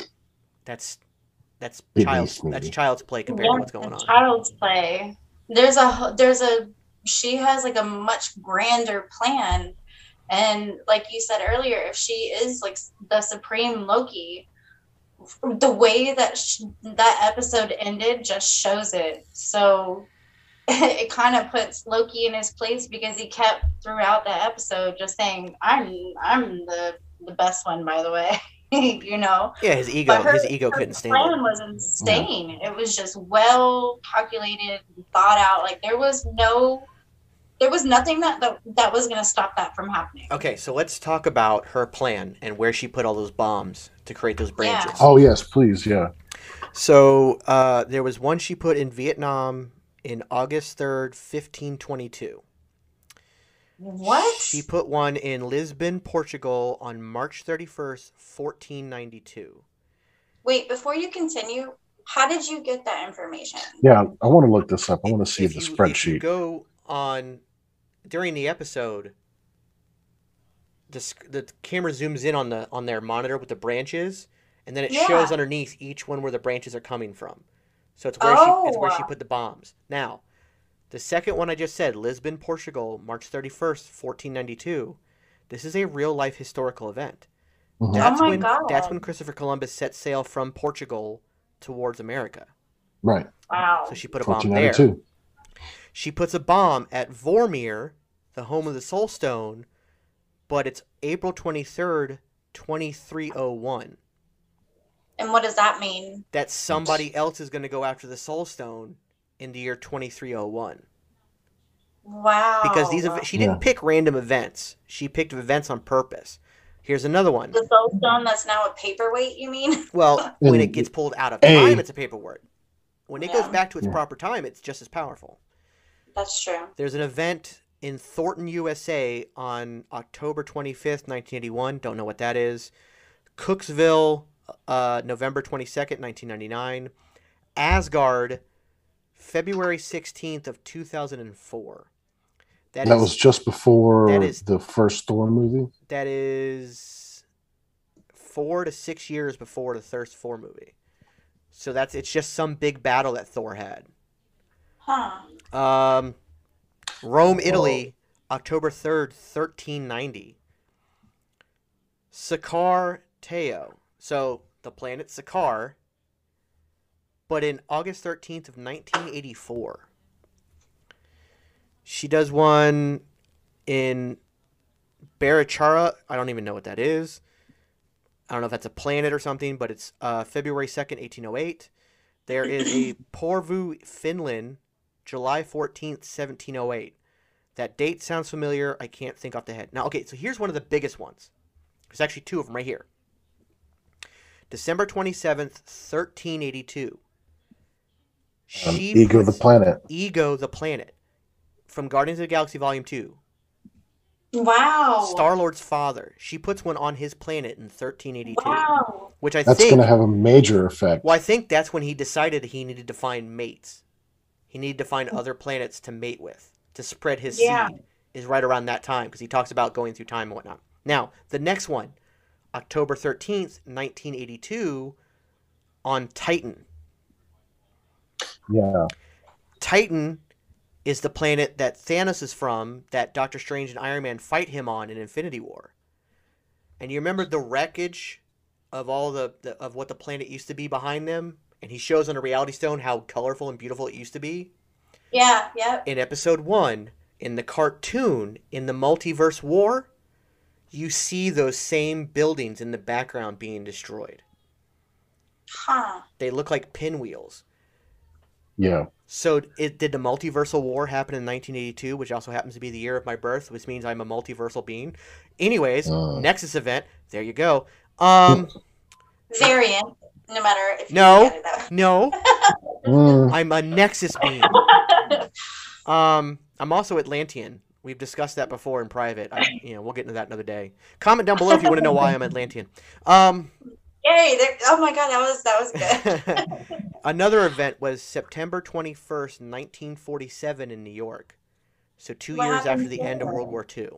child's play compared to what's going on. Child's play. She has like a much grander plan, and like you said earlier, if she is like the supreme Loki, the way that that episode ended just shows it. So it kind of puts Loki in his place because he kept throughout the episode just saying, "I'm the best one, by the way." you know. Yeah, his ego couldn't stand it. Her plan was insane. It was just well calculated, thought out. Like there was nothing that was going to stop that from happening. Okay, so let's talk about her plan and where she put all those bombs to create those branches. Oh yes, please, yeah. So there was one she put in Vietnam in August 3rd, 1522. What? She put one in Lisbon, Portugal on March 31st, 1492. Wait, before you continue, how did you get that information? Yeah, I want to look this up. I want to see the spreadsheet. If you go on, during the episode, the camera zooms in on their monitor with the branches, and then it shows underneath each one where the branches are coming from. So it's where she put the bombs. Now, the second one I just said, Lisbon, Portugal, March 31st, 1492. This is a real-life historical event. Mm-hmm. That's when Christopher Columbus set sail from Portugal towards America. Right. Wow. So she put a bomb there. She puts a bomb at Vormir, the home of the Soul Stone, but it's April 23rd, 2301. And what does that mean? That somebody else is going to go after the Soul Stone in the year 2301. Wow. Because she didn't pick random events. She picked events on purpose. Here's another one. The Soul Stone that's now a paperweight, you mean? Well, when it gets pulled out of time, it's a paperweight. When it goes back to its proper time, it's just as powerful. That's true. There's an event in Thornton, USA on October 25th, 1981. Don't know what that is. Cooksville, November 22nd, 1999. Asgard, February 16th of 2004. That was just before the first Thor movie? That is 4 to 6 years before the first Thor movie. So it's just some big battle that Thor had. Huh. Rome, Italy, October 3rd, 1390. Sakar Teo. So the planet Sakar, but in August 13th of 1984. She does one in Barichara. I don't even know what that is. I don't know if that's a planet or something, but it's February 2nd, 1808. There is a Porvoo, Finland, July 14th, 1708. That date sounds familiar. I can't think off the head. Now, okay, so here's one of the biggest ones. There's actually two of them right here. December 27th, 1382. Ego the Planet. Ego the Planet. From Guardians of the Galaxy Volume 2. Wow. Star-Lord's father. She puts one on his planet in 1382. Wow. Which I think... That's going to have a major effect. Well, I think that's when he decided he needed to find mates. He needed to find other planets to mate with. To spread his seed. Is right around that time. Because he talks about going through time and whatnot. Now, the next one. October 13th, 1982. On Titan. Yeah. Titan is the planet that Thanos is from, that Doctor Strange and Iron Man fight him on in Infinity War. And you remember the wreckage of all of what the planet used to be behind them? And he shows on a Reality Stone how colorful and beautiful it used to be? Yeah, yeah. In episode 1, in the cartoon, in the Multiverse War, you see those same buildings in the background being destroyed. Huh. They look like pinwheels. Yeah. So did the multiversal war happen in 1982, which also happens to be the year of my birth, which means I'm a multiversal being. Anyways, Nexus event. There you go. Variant, no matter if you get it that way. No. I'm a Nexus being. I'm also Atlantean. We've discussed that before in private. We'll get into that another day. Comment down below if you want to know why I'm Atlantean. Yay! Oh my god, that was good. Another event was September 21st, 1947 in New York. So 2 years after the end of World War II.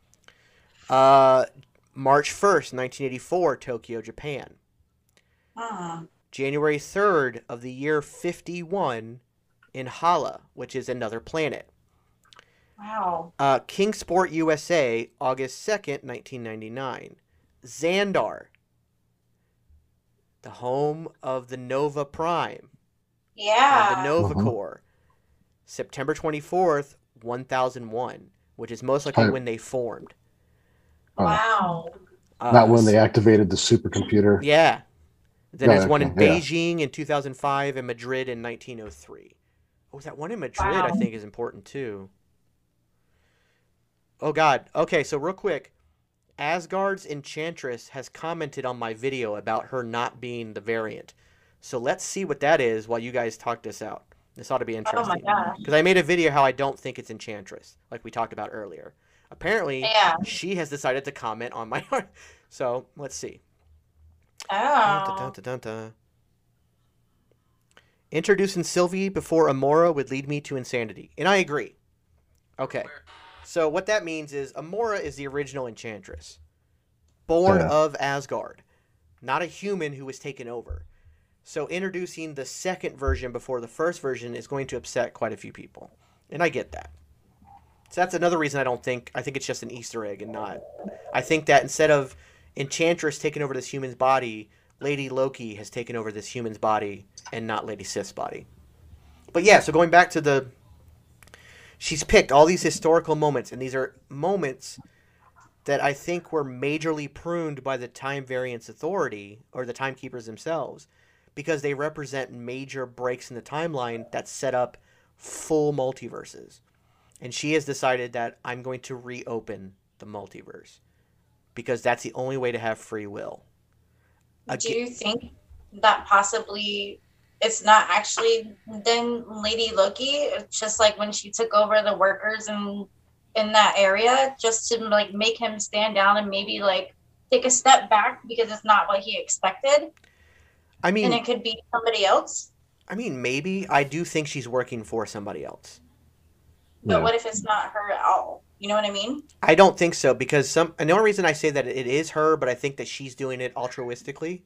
March 1st, 1984, Tokyo, Japan. January 3rd of the year 51 in Hala, which is another planet. Wow. Kingsport, USA, August 2nd, 1999. Xandar. The home of the Nova Prime. Yeah. And the Nova Corps. September 24th, 1001, which is most likely when they formed. Wow. Not when they activated the supercomputer. Yeah. Then there's one in yeah. Beijing in 2005 and Madrid in 1903. Oh, that one in Madrid, I think, is important too. Oh, God. Okay, so real quick. Asgard's Enchantress has commented on my video about her not being the variant. So let's see what that is while you guys talk this out. This ought to be interesting. Oh, my gosh. Because I made a video how I don't think it's Enchantress, like we talked about earlier. Apparently, she has decided to comment on my... So, let's see. Oh. Introducing Sylvie before Amora would lead me to insanity. And I agree. Okay. So what that means is Amora is the original Enchantress. Born of Asgard. Not a human who was taken over. So introducing the second version before the first version is going to upset quite a few people. And I get that. So that's another reason I think it's just an Easter egg and not... I think that instead of Enchantress taking over this human's body, Lady Loki has taken over this human's body and not Lady Sif's body. But yeah, so going back to the... She's picked all these historical moments, and these are moments that I think were majorly pruned by the Time Variance Authority, or the Timekeepers themselves, because they represent major breaks in the timeline that set up full multiverses. And she has decided that I'm going to reopen the multiverse, because that's the only way to have free will. Do you think that possibly... it's not actually then Lady Loki? It's just like when she took over the workers in that area, just to like make him stand down and maybe like take a step back because it's not what he expected. I mean, and it could be somebody else. I mean, maybe. I do think she's working for somebody else. But what if it's not her at all? You know what I mean? I don't think so, because and the only reason I say that it is her, but I think that she's doing it altruistically,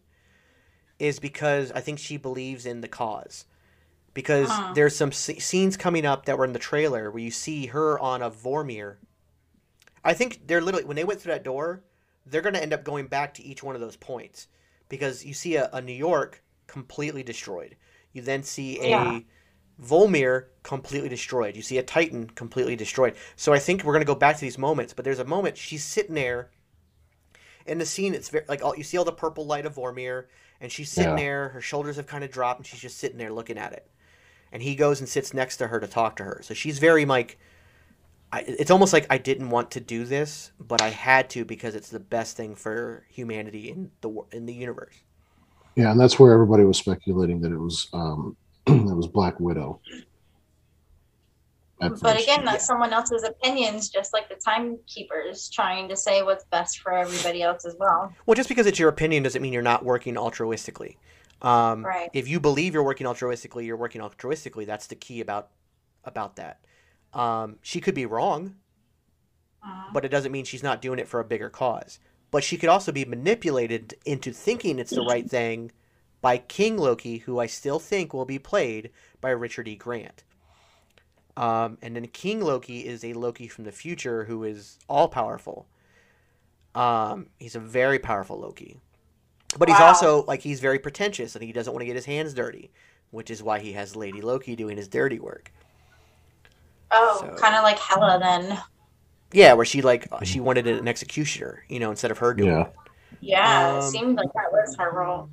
is because I think she believes in the cause. Because there's some scenes coming up that were in the trailer where you see her on a Vormir. I think they're literally, when they went through that door, they're going to end up going back to each one of those points. Because you see a New York completely destroyed. You then see a Volmir completely destroyed. You see a Titan completely destroyed. So I think we're going to go back to these moments. But there's a moment, she's sitting there. In the scene, it's very, like, you see all the purple light of Vormir. And she's sitting there, her shoulders have kind of dropped, and she's just sitting there looking at it. And he goes and sits next to her to talk to her. So she's very, like, it's almost like I didn't want to do this, but I had to because it's the best thing for humanity in the universe. Yeah, and that's where everybody was speculating that it was it was Black Widow. But again, that's someone else's opinions, just like the Timekeepers trying to say what's best for everybody else as well. Well, just because it's your opinion doesn't mean you're not working altruistically. Right. If you believe you're working altruistically, you're working altruistically. That's the key about that. She could be wrong, but it doesn't mean she's not doing it for a bigger cause. But she could also be manipulated into thinking it's the right thing by King Loki, who I still think will be played by Richard E. Grant. And then King Loki is a Loki from the future who is all-powerful. He's a very powerful Loki. But he's also, like, he's very pretentious, and he doesn't want to get his hands dirty, which is why he has Lady Loki doing his dirty work. Oh, so, kind of like Hela, then. Yeah, where she wanted an executioner, instead of her doing it. Yeah, it seemed like that was her role.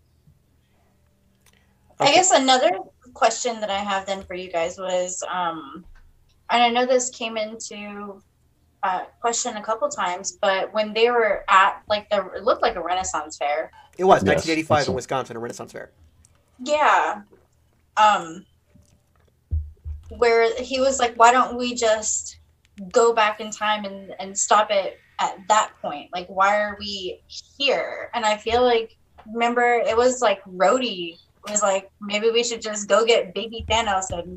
Okay. I guess another question that I have then for you guys was, and I know this came into question a couple times, but when they were at it looked like a Renaissance fair. It was 1985 in Wisconsin, a Renaissance fair. Yeah, where he was like, "Why don't we just go back in time and stop it at that point? Like, why are we here?" And I feel like, remember, it was like Rhodey was like, maybe we should just go get baby Thanos and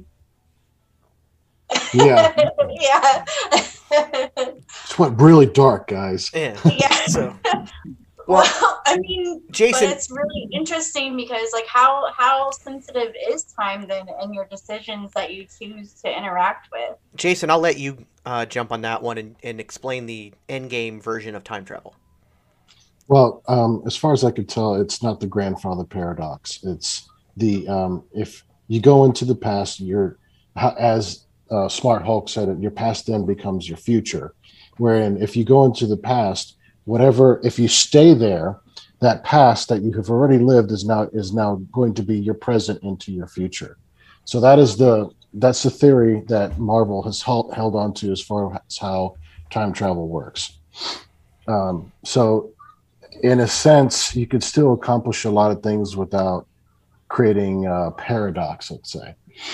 yeah. It's went really dark, guys. Yeah. So, well, I mean, Jason, but it's really interesting because, like, how sensitive is time then in your decisions that you choose to interact with? Jason, I'll let you jump on that one and explain the endgame version of time travel. Well, as far as I could tell, it's not the grandfather paradox. It's the if you go into the past, as Smart Hulk said it, your past then becomes your future. Wherein if you go into the past, whatever, if you stay there, that past that you have already lived is now going to be your present into your future. So that's the theory that Marvel has held on to as far as how time travel works. So in a sense, you could still accomplish a lot of things without creating a paradox, let's say.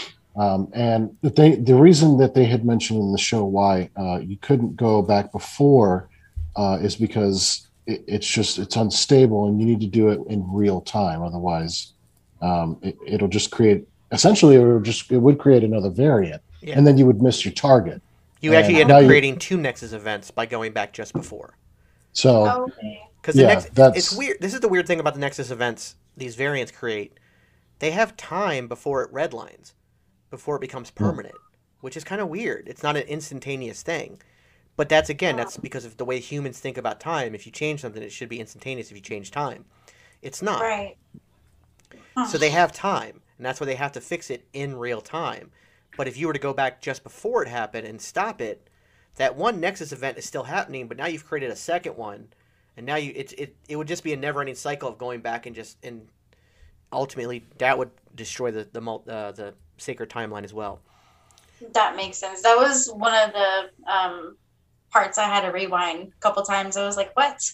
And the reason that they had mentioned in the show why you couldn't go back before is because it's unstable and you need to do it in real time. Otherwise, it'll just create, essentially, it would create another variant, and then you would miss your target. You actually end up creating two Nexus events by going back just before. So, because it's weird. This is the weird thing about the Nexus events these variants create. They have time before it redlines, before it becomes permanent, which is kind of weird. It's not an instantaneous thing. But that's because of the way humans think about time. If you change something, it should be instantaneous if you change time. It's not. Right. So they have time, and that's why they have to fix it in real time. But if you were to go back just before it happened and stop it, that one Nexus event is still happening, but now you've created a second one, and now it would just be a never-ending cycle of going back and ultimately that would destroy the sacred timeline as well. That makes sense. That was one of the parts I had to rewind a couple times. I was like, what?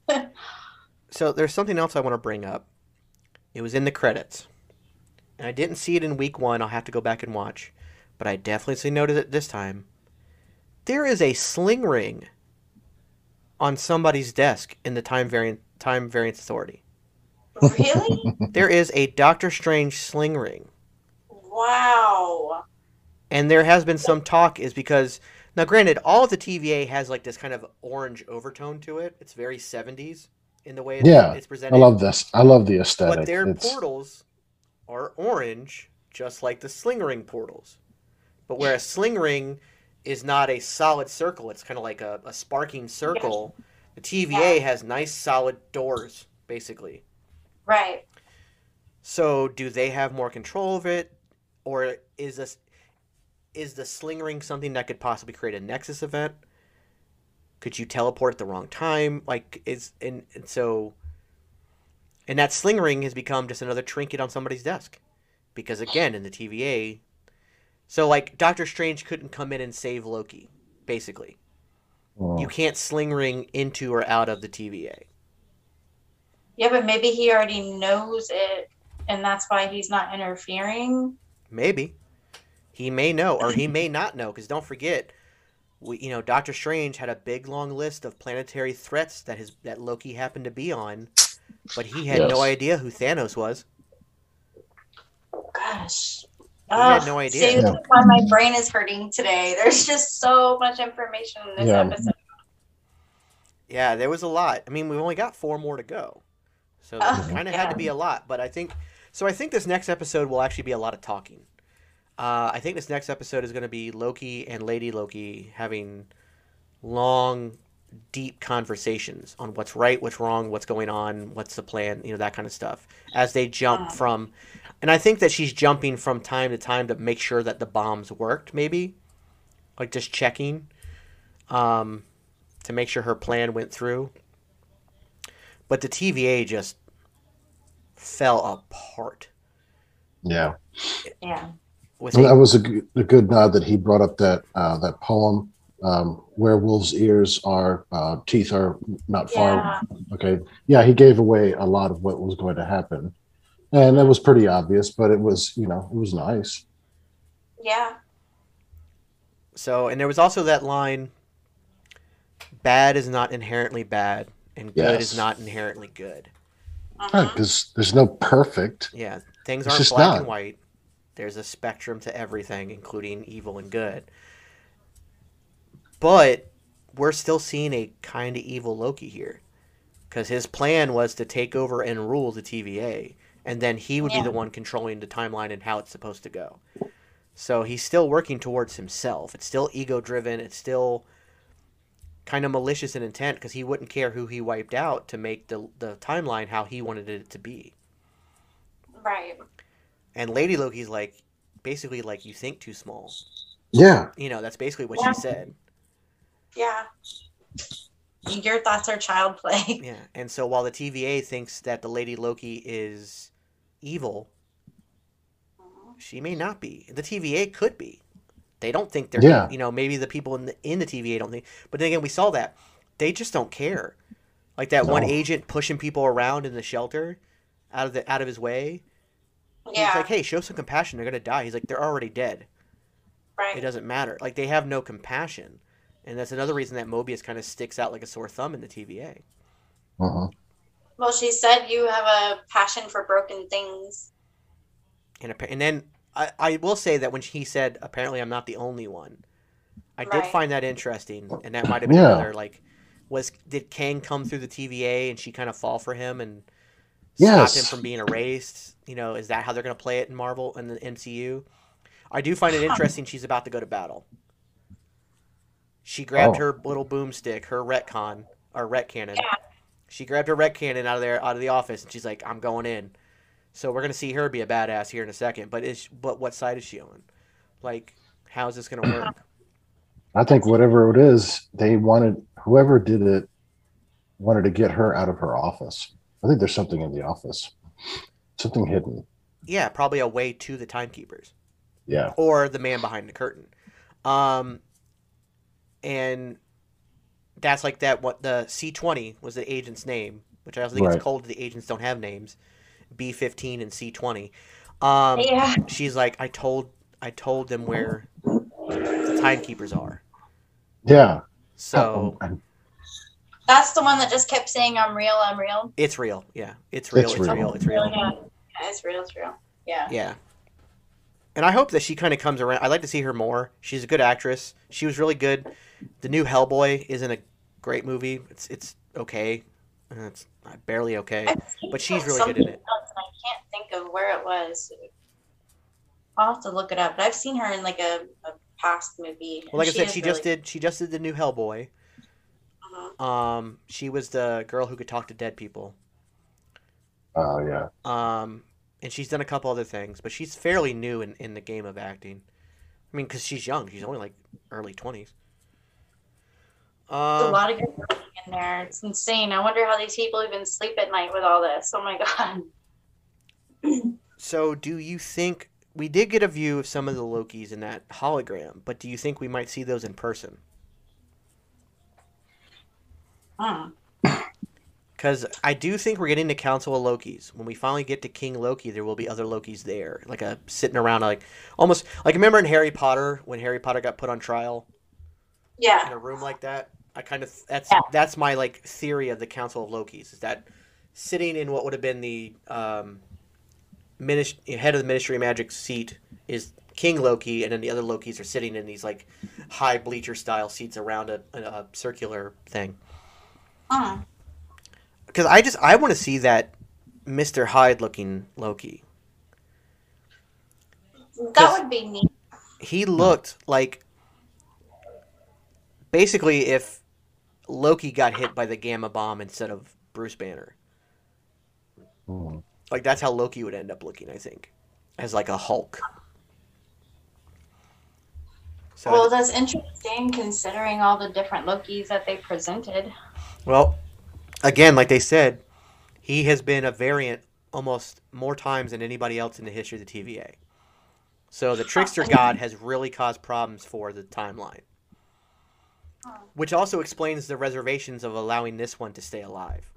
So there's something else I want to bring up. It was in the credits. And I didn't see it in week 1. I'll have to go back and watch. But I definitely noticed it this time. There is a sling ring on somebody's desk in the Time Variance Authority. Really? There is a Doctor Strange sling ring. Wow. And there has been some talk is because... Now, granted, all of the TVA has like this kind of orange overtone to it. It's very 70s in the way it's presented. I love this. I love the aesthetic. But their portals are orange, just like the sling ring portals. But where a sling ring is not a solid circle, it's kind of like a sparking circle. The TVA has nice solid doors, basically. Right. So do they have more control of it? Or is the sling ring something that could possibly create a Nexus event? Could you teleport at the wrong time? And that sling ring has become just another trinket on somebody's desk. Because again, in the TVA, so like Doctor Strange couldn't come in and save Loki, basically. You can't sling ring into or out of the TVA. Yeah, but maybe he already knows it, and that's why he's not interfering. Maybe. He may know, or he may not know, because don't forget, Doctor Strange had a big long list of planetary threats that Loki happened to be on, but he had no idea who Thanos was. Gosh. He had no idea. See, that's why my brain is hurting today. There's just so much information in this episode. Yeah, there was a lot. I mean, we've only got 4 more to go. So there kind of had to be a lot. But I think this next episode will actually be a lot of talking. I think this next episode is going to be Loki and Lady Loki having long, deep conversations on what's right, what's wrong, what's going on, what's the plan, that kind of stuff. As they jump from... And I think that she's jumping from time to time to make sure that the bombs worked, maybe. Like just checking to make sure her plan went through. But the TVA just fell apart. Yeah. Yeah. That was a good nod that he brought up that poem, werewolves' ears are, teeth are not far. Okay. Yeah, he gave away a lot of what was going to happen. And it was pretty obvious, but it was, it was nice. Yeah. So, and there was also that line, bad is not inherently bad, and good is not inherently good. Right, because there's no perfect. Yeah, things aren't black and white. There's a spectrum to everything, including evil and good. But we're still seeing a kind of evil Loki here. Because his plan was to take over and rule the TVA. And then he would be the one controlling the timeline and how it's supposed to go. So he's still working towards himself. It's still ego-driven. It's still kind of malicious in intent because he wouldn't care who he wiped out to make the timeline how he wanted it to be. Right. And Lady Loki's basically you think too small. Yeah. That's basically what she said. Yeah. your thoughts are child play. Yeah, and so while the TVA thinks that the Lady Loki is evil, she may not be. The TVA could be. They don't think they're, Yeah. maybe the people in the TVA don't think. But then again, we saw that they just don't care. Like that one No. agent pushing people around in the shelter, out of his way. Yeah. He's like, hey, show some compassion. They're gonna die. He's like, they're already dead. Right. It doesn't matter. Like they have no compassion, and that's another reason that Mobius kind of sticks out like a sore thumb in the TVA. Uh-huh. Well, she said you have a passion for broken things. And then I will say that when he said, apparently I'm not the only one, I did Right. find that interesting, and that might have been Yeah. another, like, did Kang come through the TVA and she kind of fall for him and stop him Yes. from being erased? Is that how they're going to play it in Marvel and the MCU? I do find it interesting she's about to go to battle. She grabbed Oh. her little boomstick, her retcon, or ret cannon. Yeah. She grabbed her ret cannon out of the office, and she's like, I'm going in. So we're gonna see her be a badass here in a second. But what side is she on? Like, how's this gonna work? I think whatever it is, whoever did it wanted to get her out of her office. I think there's something in the office, something hidden. Yeah, probably a way to the timekeepers Yeah. or the man behind the curtain. And that's like that. What the C-20 was the agent's name, which I also think Right. it's cold. The agents don't have names. B-15 and C-20. Yeah. She's like, I told them where the timekeepers are. Yeah. So That's the one that just kept saying, I'm real, I'm real. it's real. Yeah, it's real. It's It's real. real. It's real. Yeah. It's real, it's real. Yeah. Yeah. And I hope that she kind of comes around. I'd like to see her more. She's a good actress. She was really good. The new Hellboy isn't a great movie. It's okay. It's barely okay. I've seen But she's really something good in it. else, and I can't think of where it was. I'll have to look it up. But I've seen her in like a past movie. Well, like I said, is she really- just did the new Hellboy. Mhm. She was the girl who could talk to dead people. Oh, yeah. And she's done a couple other things, but she's fairly new in the game of acting. I mean, because she's young. She's only like early 20s. There's a lot of good writing in there. It's insane. I wonder how these people even sleep at night with all this. Oh my god. So, do you think we did get a view of some of the Lokis in that hologram? But do you think we might see those in person? Hmm. Because I do think we're getting to Council of Lokis. When we finally get to King Loki, there will be other Lokis there, like sitting around, like almost like remember in Harry Potter when Harry Potter got put on trial in Yeah. a room like that. I kind of Yeah. that's my like theory of the Council of Lokis is that sitting in what would have been the head of the Ministry of Magic seat is King Loki, and then the other Lokis are sitting in these like high bleacher style seats around a circular thing. Hmm. Because I want to see that Mr. Hyde looking Loki. That would be neat. He looked like basically if Loki got hit by the gamma bomb instead of Bruce Banner. Mhm. Like that's how Loki would end up looking, I think, as like a Hulk. So Well, that's interesting considering all the different Lokis that they presented. well, again, like they said, he has been a variant almost more times than anybody else in the history of the TVA. So the Trickster God has really caused problems for the timeline. Which also explains the reservations of allowing this one to stay alive.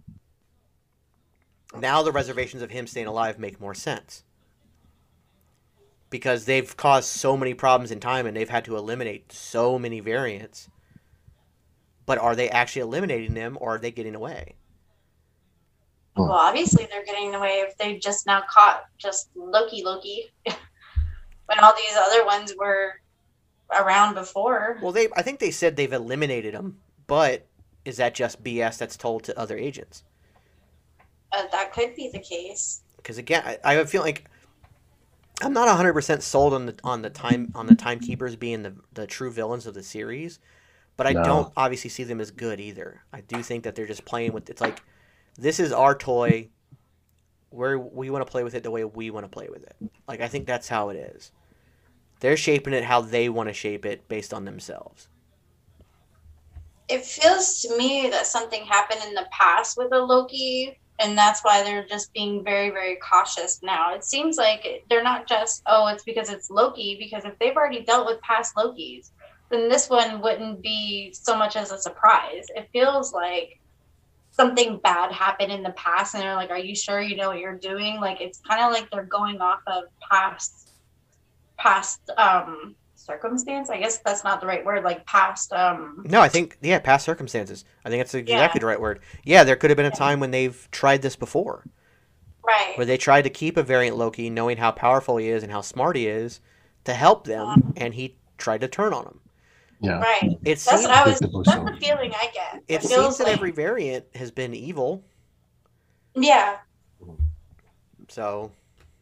Now the reservations of him staying alive make more sense. Because they've caused so many problems in time and they've had to eliminate so many variants. But are they actually eliminating them or are they getting away? Well, obviously they're getting away if they just now caught just Loki when all these other ones were around before. Well, I think they said they've eliminated them, but is that just BS that's told to other agents? That could be the case. Because again, I feel like I'm not 100% sold on the timekeepers being the true villains of the series, but I No. don't obviously see them as good either. I do think that they're just playing with it's like this is our toy. We want to play with it the way we want to play with it. Like I think that's how it is. They're shaping it how they want to shape it based on themselves. it feels to me that something happened in the past with a Loki, and that's why they're just being very, very cautious now. It seems like they're not just, oh, it's because it's Loki, because if they've already dealt with past Lokis, then this one wouldn't be so much as a surprise. It feels like something bad happened in the past, and they're like, are you sure you know what you're doing? Like, it's kind of like they're going off of past circumstance. I guess that's not the right word, like past No, I think past circumstances. I think that's exactly the right word. Yeah, there could have been a time when they've tried this before. Right. Where they tried to keep a variant Loki, knowing how powerful he is and how smart he is, to help them, and he tried to turn on them. Yeah. Right. That's that's the feeling I get. It seems that every variant has been evil. Yeah. So.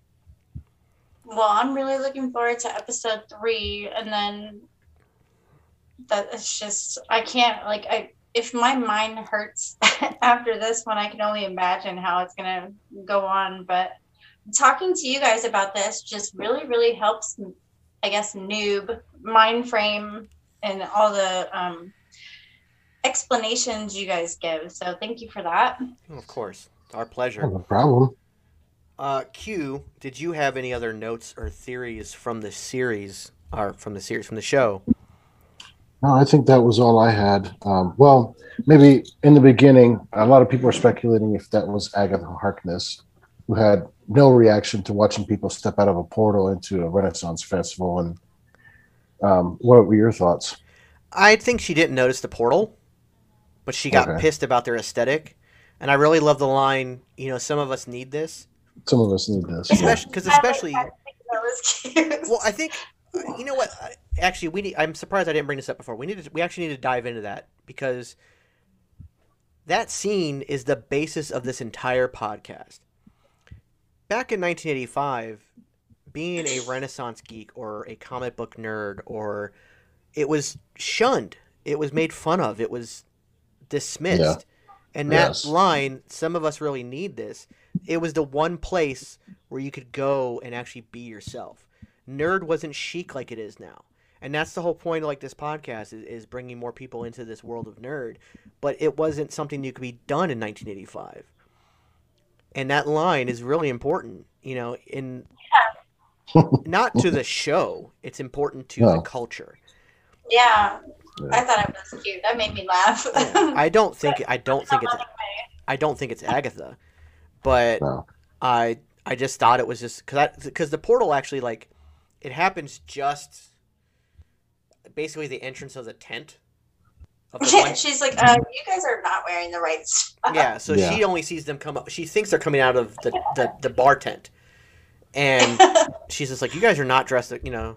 Well, I'm really looking forward to episode 3, and then that it's just, I can't, like, if my mind hurts after this one, I can only imagine how it's gonna go on. But talking to you guys about this just really, really helps, I guess, noob mind frame and all the explanations you guys give. So thank you for that. Of course, our pleasure. No problem. Q, did you have any other notes or theories from the series, or from the show? No, I think that was all I had. Well, maybe in the beginning, a lot of people were speculating if that was Agatha Harkness, who had no reaction to watching people step out of a portal into a Renaissance festival. And what were your thoughts? I think she didn't notice the portal, but she got pissed about their aesthetic. And I really love the line, some of us need this. Some of us need this. Especially, I think that was cute. Well, I think, you know what? Actually, I'm surprised I didn't bring this up before. We actually need to dive into that, because that scene is the basis of this entire podcast. Back in 1985, being a Renaissance geek or a comic book nerd, it was shunned. It was made fun of. It was dismissed. Yeah. And that line, some of us really need this, it was the one place where you could go and actually be yourself. Nerd wasn't chic like it is now. And that's the whole point of this podcast is bringing more people into this world of nerd. But it wasn't something that could be done in 1985. And that line is really important, not to the show. It's important to the culture. Yeah. I thought it was cute. That made me laugh. Yeah. I don't think it's Agatha, but I just thought it was just because the portal actually it happens just basically the entrance of the tent. She's like, you guys are not wearing the right stuff. Yeah, so she only sees them come up. She thinks they're coming out of the bar tent, and she's just like, you guys are not dressed,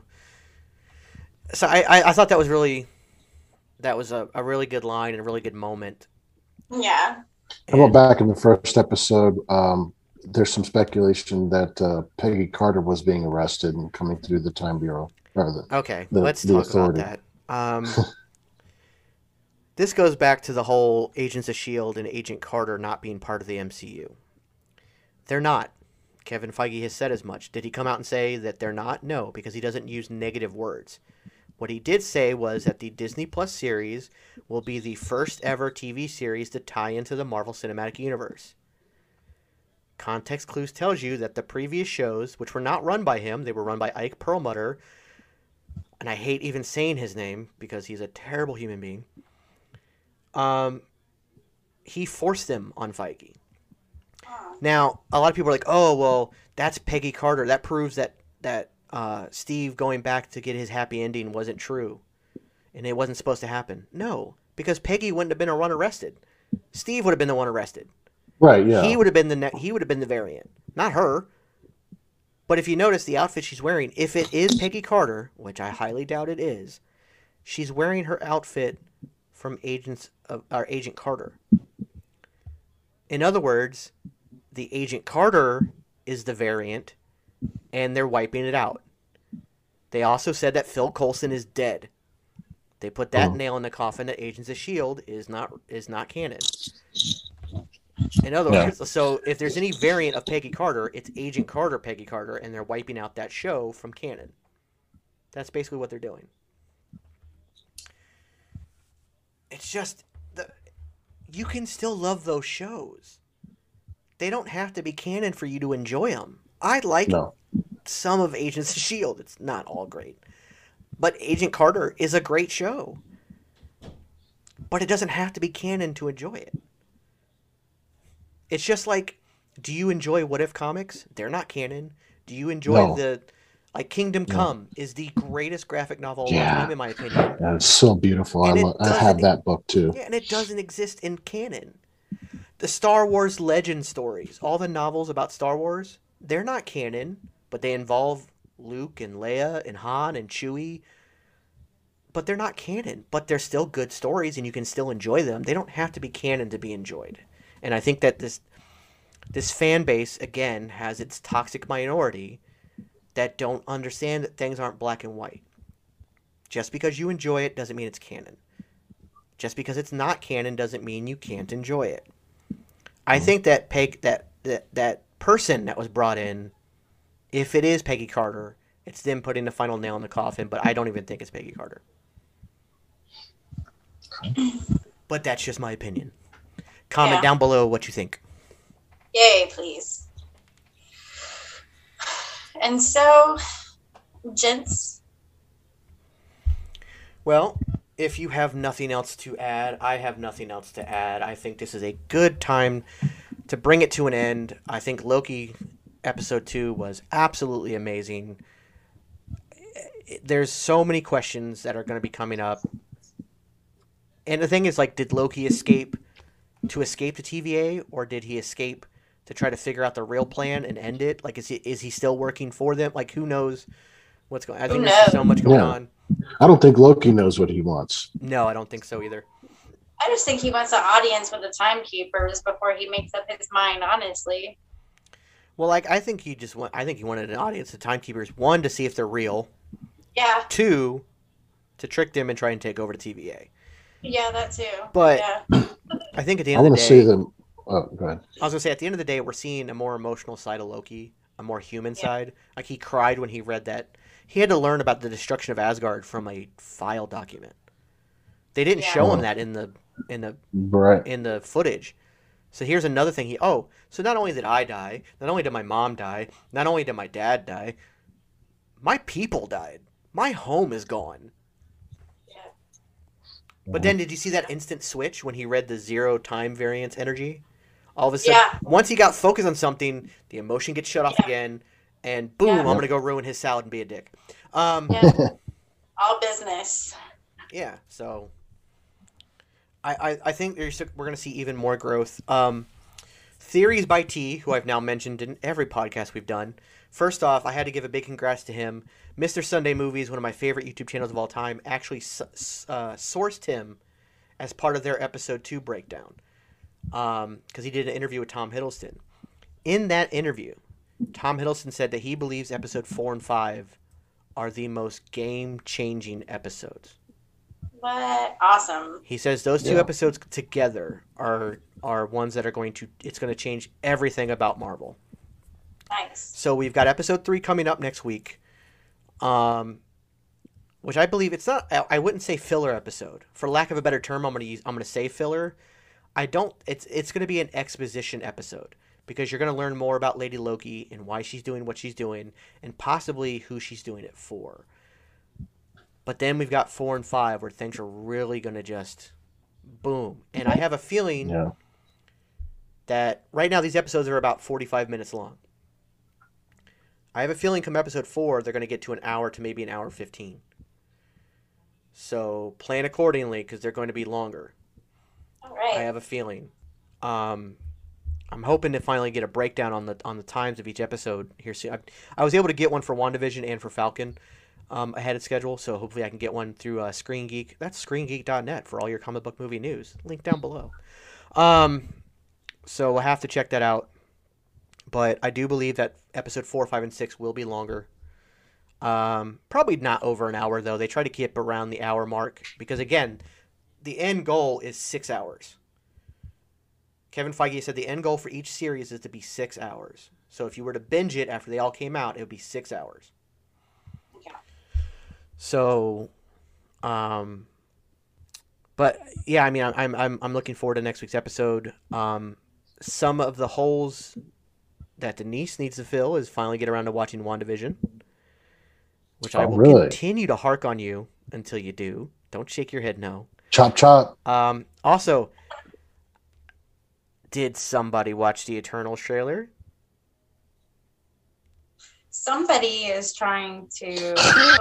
So I thought that was really. That was a really good line and a really good moment. Yeah. How about back in the first episode, there's some speculation that Peggy Carter was being arrested and coming through the Time Bureau. Let's talk authority. About that. This goes back to the whole Agents of S.H.I.E.L.D. and Agent Carter not being part of the MCU. They're not. Kevin Feige has said as much. Did he come out and say that they're not? No, because he doesn't use negative words. What he did say was that the Disney Plus series will be the first ever TV series to tie into the Marvel Cinematic Universe. Context Clues tells you that the previous shows, which were not run by him, they were run by Ike Perlmutter, and I hate even saying his name because he's a terrible human being. He forced them on Feige. Now, a lot of people are like, oh, well, that's Peggy Carter. That proves that Steve going back to get his happy ending wasn't true, and it wasn't supposed to happen. No, because Peggy wouldn't have been the one arrested. Steve would have been the one arrested. Right. Yeah. He would have been the variant, not her. But if you notice the outfit she's wearing, if it is Peggy Carter, which I highly doubt it is, she's wearing her outfit from Agent Carter. In other words, the Agent Carter is the variant, and they're wiping it out. They also said that Phil Coulson is dead. They put that nail in the coffin that Agents of S.H.I.E.L.D. is not canon. In other words, so if there's any variant of Peggy Carter, it's Agent Carter Peggy Carter, and they're wiping out that show from canon. That's basically what they're doing. it's just you can still love those shows. They don't have to be canon for you to enjoy them. I like some of Agents of S.H.I.E.L.D. It's not all great. But Agent Carter is a great show. But it doesn't have to be canon to enjoy it. It's just like, do you enjoy What If comics? They're not canon. Do you enjoy Kingdom Come is the greatest graphic novel of all time, in my opinion. Yeah, it's so beautiful. I have that book too. Yeah, and it doesn't exist in canon. The Star Wars legend stories, all the novels about Star Wars, they're not canon, but they involve Luke and Leia and Han and Chewie. But they're not canon. But they're still good stories, and you can still enjoy them. They don't have to be canon to be enjoyed. And I think that this fan base, again, has its toxic minority that don't understand that things aren't black and white. Just because you enjoy it doesn't mean it's canon. Just because it's not canon doesn't mean you can't enjoy it. I think that that person that was brought in, if it is Peggy Carter, it's them putting the final nail in the coffin, but I don't even think it's Peggy Carter. But that's just my opinion. Comment down below what you think. Yay, please. And so, gents. Well, if you have nothing else to add, I have nothing else to add. I think this is a good time to bring it to an end. I think Loki episode 2 was absolutely amazing. There's so many questions that are going to be coming up. And the thing is, like, did Loki escape to escape the TVA, or did he escape to try to figure out the real plan and end it? Like, is he still working for them? Like, who knows what's going on? I think there's so much going on. I don't think Loki knows what he wants. No, I don't think so either. I just think he wants an audience with the timekeepers before he makes up his mind, honestly. Well, like, I think he wanted an audience of timekeepers. 1, to see if they're real. Yeah. 2, to trick them and try and take over the TVA. Yeah, that too. But I think at the end of the day, see them. Oh, go ahead. I was gonna say, at the end of the day, we're seeing a more emotional side of Loki, a more human side. Like, he cried when he read that. He had to learn about the destruction of Asgard from a file document. They didn't show him that in the footage. So here's another thing. So not only did I die, not only did my mom die, not only did my dad die, my people died. My home is gone. But then, did you see that instant switch when he read the 0 time variance energy? All of a sudden, once he got focused on something, the emotion gets shut off again, and boom, I'm going to go ruin his salad and be a dick. All business. Yeah, so I think we're going to see even more growth. Theories by T, who I've now mentioned in every podcast we've done. First off, I had to give a big congrats to him. Mr. Sunday Movies, one of my favorite YouTube channels of all time, actually sourced him as part of their episode 2 breakdown. Because he did an interview with Tom Hiddleston. In that interview, Tom Hiddleston said that he believes episode 4 and 5 are the most game-changing episodes. What? Awesome. He says those 2 episodes together are ones that are going to change everything about Marvel. Nice. So we've got episode 3 coming up next week, which I believe it's not. I wouldn't say filler episode. For lack of a better term, I'm gonna say filler. It's gonna be an exposition episode because you're gonna learn more about Lady Loki and why she's doing what she's doing and possibly who she's doing it for. But then we've got 4 and 5 where things are really gonna just boom. And I have a feeling that right now these episodes are about 45 minutes long. I have a feeling come episode 4, they're going to get to an hour to maybe an hour 15. So plan accordingly because they're going to be longer. All right. I have a feeling. I'm hoping to finally get a breakdown on the times of each episode here soon. I was able to get one for WandaVision and for Falcon ahead of schedule, so hopefully I can get one through Screen Geek. That's screengeek.net for all your comic book movie news. Link down below. So we'll have to check that out. But I do believe that episode 4, 5, and 6 will be longer. Probably not over an hour, though. They try to keep around the hour mark. Because, again, the end goal is 6 hours. Kevin Feige said the end goal for each series is to be 6 hours. So if you were to binge it after they all came out, it would be 6 hours. Yeah. So, but But yeah, I mean, I'm looking forward to next week's episode. Some of the holes that Denise needs to fill is finally get around to watching WandaVision, which I will continue to hark on you until you do. Don't shake your head no. Chop chop. Also, did somebody watch the Eternals trailer? Somebody is trying to.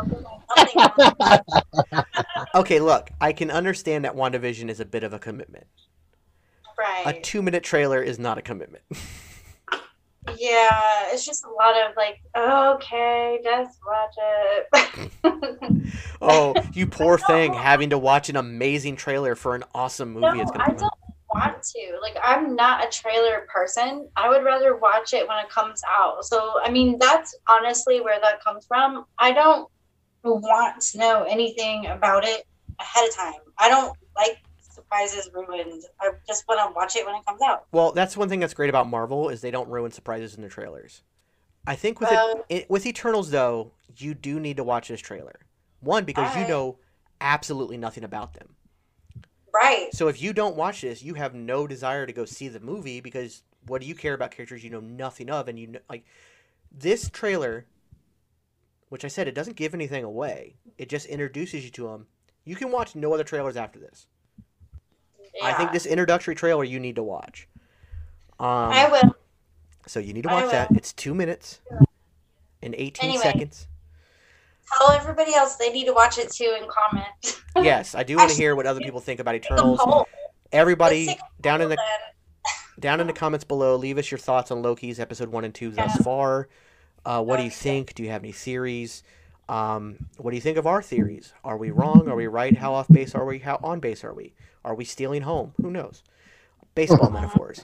Okay, look, I can understand that WandaVision is a bit of a commitment. Right. A 2-minute trailer is not a commitment. Yeah, it's just a lot of like, okay, just watch it. Oh, you poor thing, having to watch an amazing trailer for an awesome movie. No, I don't want to. Like, I'm not a trailer person. I would rather watch it when it comes out. So, I mean, that's honestly where that comes from. I don't want to know anything about it ahead of time. I don't like surprises ruined. I just want to watch it when it comes out. Well, that's one thing that's great about Marvel is they don't ruin surprises in their trailers. I think with with Eternals, though, you do need to watch this trailer. One, because you know absolutely nothing about them. Right. So if you don't watch this, you have no desire to go see the movie because what do you care about characters you know nothing of? And you know, like this trailer, which I said it doesn't give anything away. It just introduces you to them. You can watch no other trailers after this. Yeah. I think this introductory trailer you need to watch. I will. So you need to watch that. It's 2 minutes and 18 seconds. Tell everybody else they need to watch it too and comment. Yes, I do want to hear what other people think about Eternals. Everybody down in the comments below, leave us your thoughts on Loki's episode 1 and 2 thus far. What do you think? Do you have any theories? What do you think of our theories? Are we wrong? Are we right? How off base are we? How on base are we? Are we stealing home? Who knows? Baseball metaphors.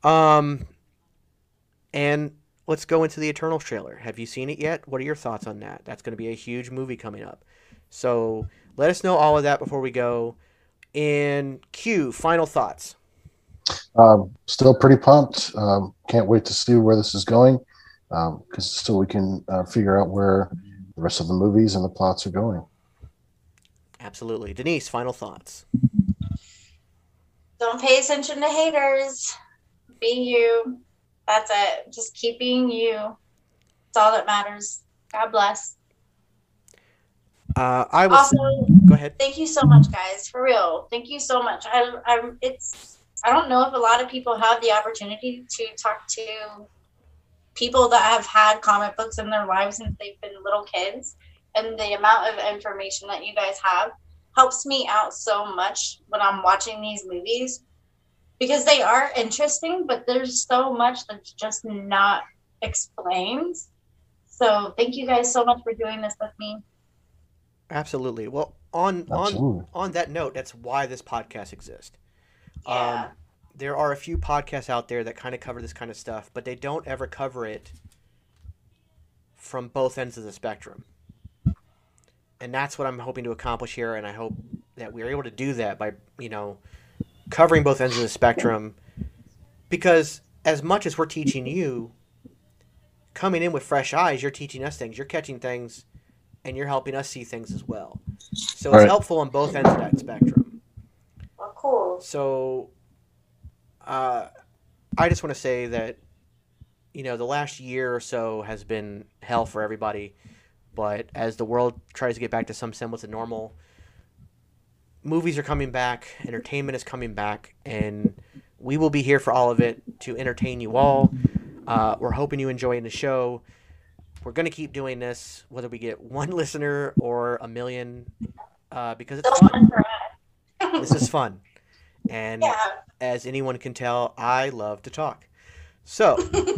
And let's go into the Eternals trailer. Have you seen it yet? What are your thoughts on that? That's going to be a huge movie coming up. So let us know all of that before we go. And Q, final thoughts. Still pretty pumped. Can't wait to see where this is going because still we can figure out where the rest of the movies and the plots are going. Absolutely. Denise, final thoughts. Don't pay attention to haters. Be you. That's it. Just keep being you. That's all that matters. God bless. I will also go ahead. Thank you so much, guys. For real. Thank you so much. I don't know if a lot of people have the opportunity to talk to people that have had comic books in their lives since they've been little kids, and the amount of information that you guys have helps me out so much when I'm watching these movies because they are interesting, but there's so much that's just not explained. So thank you guys so much for doing this with me. Absolutely. Well, on that note, that's why this podcast exists. Yeah. There are a few podcasts out there that kind of cover this kind of stuff, but they don't ever cover it from both ends of the spectrum. And that's what I'm hoping to accomplish here, and I hope that we're able to do that by, covering both ends of the spectrum. Because as much as we're teaching you, coming in with fresh eyes, you're teaching us things. You're catching things, and you're helping us see things as well. So it's helpful on both ends of that spectrum. Well, cool. So I just want to say that, the last year or so has been hell for everybody. But as the world tries to get back to some semblance of normal, movies are coming back, entertainment is coming back, and we will be here for all of it to entertain you all. We're hoping you enjoying the show. We're going to keep doing this, whether we get one listener or a million, because it's fun. This is fun. And as anyone can tell, I love to talk. So,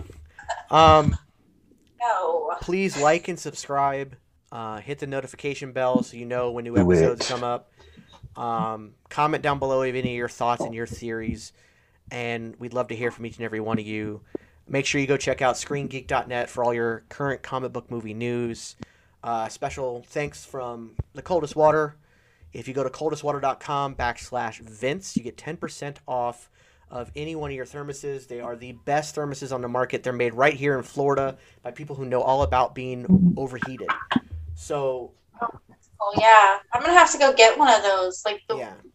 please like and subscribe. Hit the notification bell so you know when new episodes come up. Comment down below if any of your thoughts and your theories. And we'd love to hear from each and every one of you. Make sure you go check out ScreenGeek.net for all your current comic book movie news. Special thanks from The Coldest Water. If you go to coldestwater.com/Vince, you get 10% off of any one of your thermoses. They are the best thermoses on the market. They're made right here in Florida by people who know all about being overheated. So, yeah, I'm gonna have to go get one of those.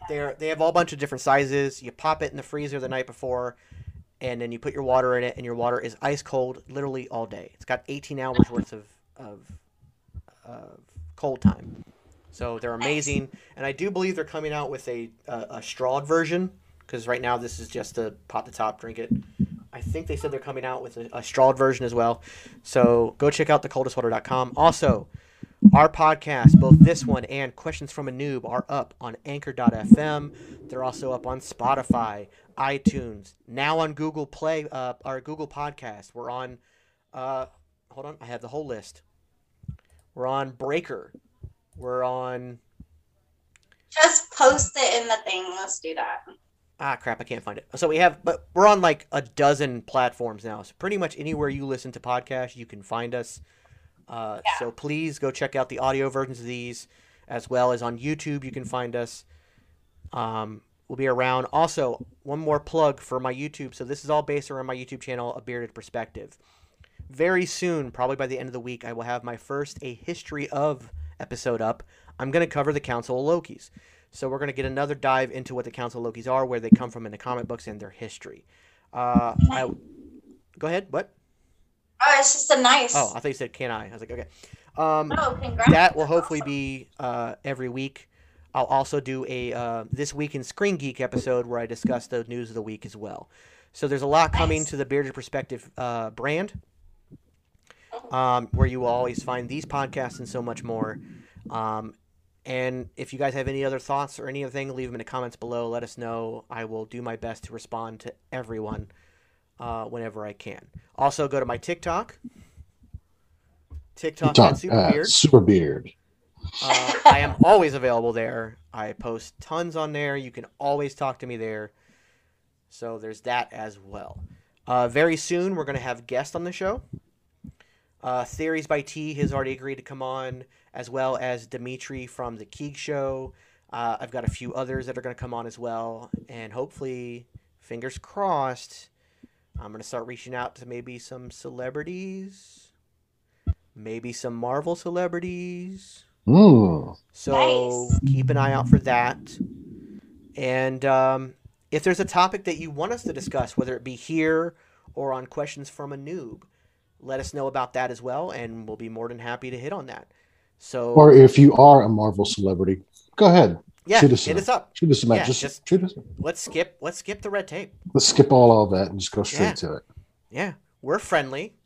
They have all bunch of different sizes. You pop it in the freezer the night before, and then you put your water in it, and your water is ice cold literally all day. It's got 18 hours worth of cold time. So they're amazing, and I do believe they're coming out with a strawed version, because right now this is just a pop the top, drink it. I think they said they're coming out with a strawed version as well. So go check out thecoldestwater.com. Also, our podcast, both this one and Questions from a Noob, are up on Anchor.fm. They're also up on Spotify, iTunes, now on Google Play, our Google Podcast. We're on, hold on, I have the whole list. We're on Breaker. We're on... Just post it in the thing. Let's do that. Ah, crap, I can't find it. So we're on like a dozen platforms now. So pretty much anywhere you listen to podcasts, you can find us. So please go check out the audio versions of these, as well as on YouTube. You can find us. We'll be around. Also, one more plug for my YouTube. So this is all based around my YouTube channel, A Bearded Perspective. Very soon, probably by the end of the week, I will have my first A History of episode up. I'm going to cover the Council of Lokis. So we're going to get another dive into what the Council of Lokis are, where they come from in the comic books, and their history. Go ahead. What? Oh, it's just a nice. Oh, I thought you said can I? I was like, okay. Congrats. That will hopefully be every week. I'll also do a This Week in Screen Geek episode where I discuss the news of the week as well. So there's a lot coming to the Bearded Perspective brand, where you will always find these podcasts and so much more. And if you guys have any other thoughts or anything, leave them in the comments below. Let us know. I will do my best to respond to everyone whenever I can. Also, go to my TikTok at Superbeard. Superbeard. I am always available there. I post tons on there. You can always talk to me there. So there's that as well. Very soon, we're going to have guests on the show. Theories by T has already agreed to come on, as well as Dimitri from The Keeg Show. I've got a few others that are going to come on as well. And hopefully, fingers crossed, I'm going to start reaching out to maybe some celebrities. Maybe some Marvel celebrities. Mm. So keep an eye out for that. And if there's a topic that you want us to discuss, whether it be here or on Questions from a Noob, let us know about that as well, and we'll be more than happy to hit on that. So, or if you are a Marvel celebrity, go ahead. Yeah, hit us up. Shoot us a match. Yeah, just shoot us. Let's skip the red tape. Let's skip all of that and just go straight to it. Yeah, we're friendly.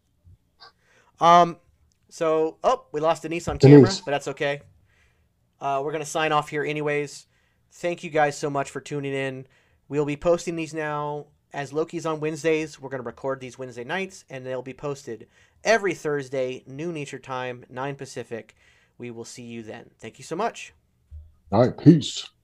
So, we lost Denise on camera, but that's okay. We're going to sign off here anyways. Thank you guys so much for tuning in. We'll be posting these now as Loki's on Wednesdays. We're going to record these Wednesday nights, and they'll be posted every Thursday, noon Eastern time, 9 Pacific. We will see you then. Thank you so much. All right, peace.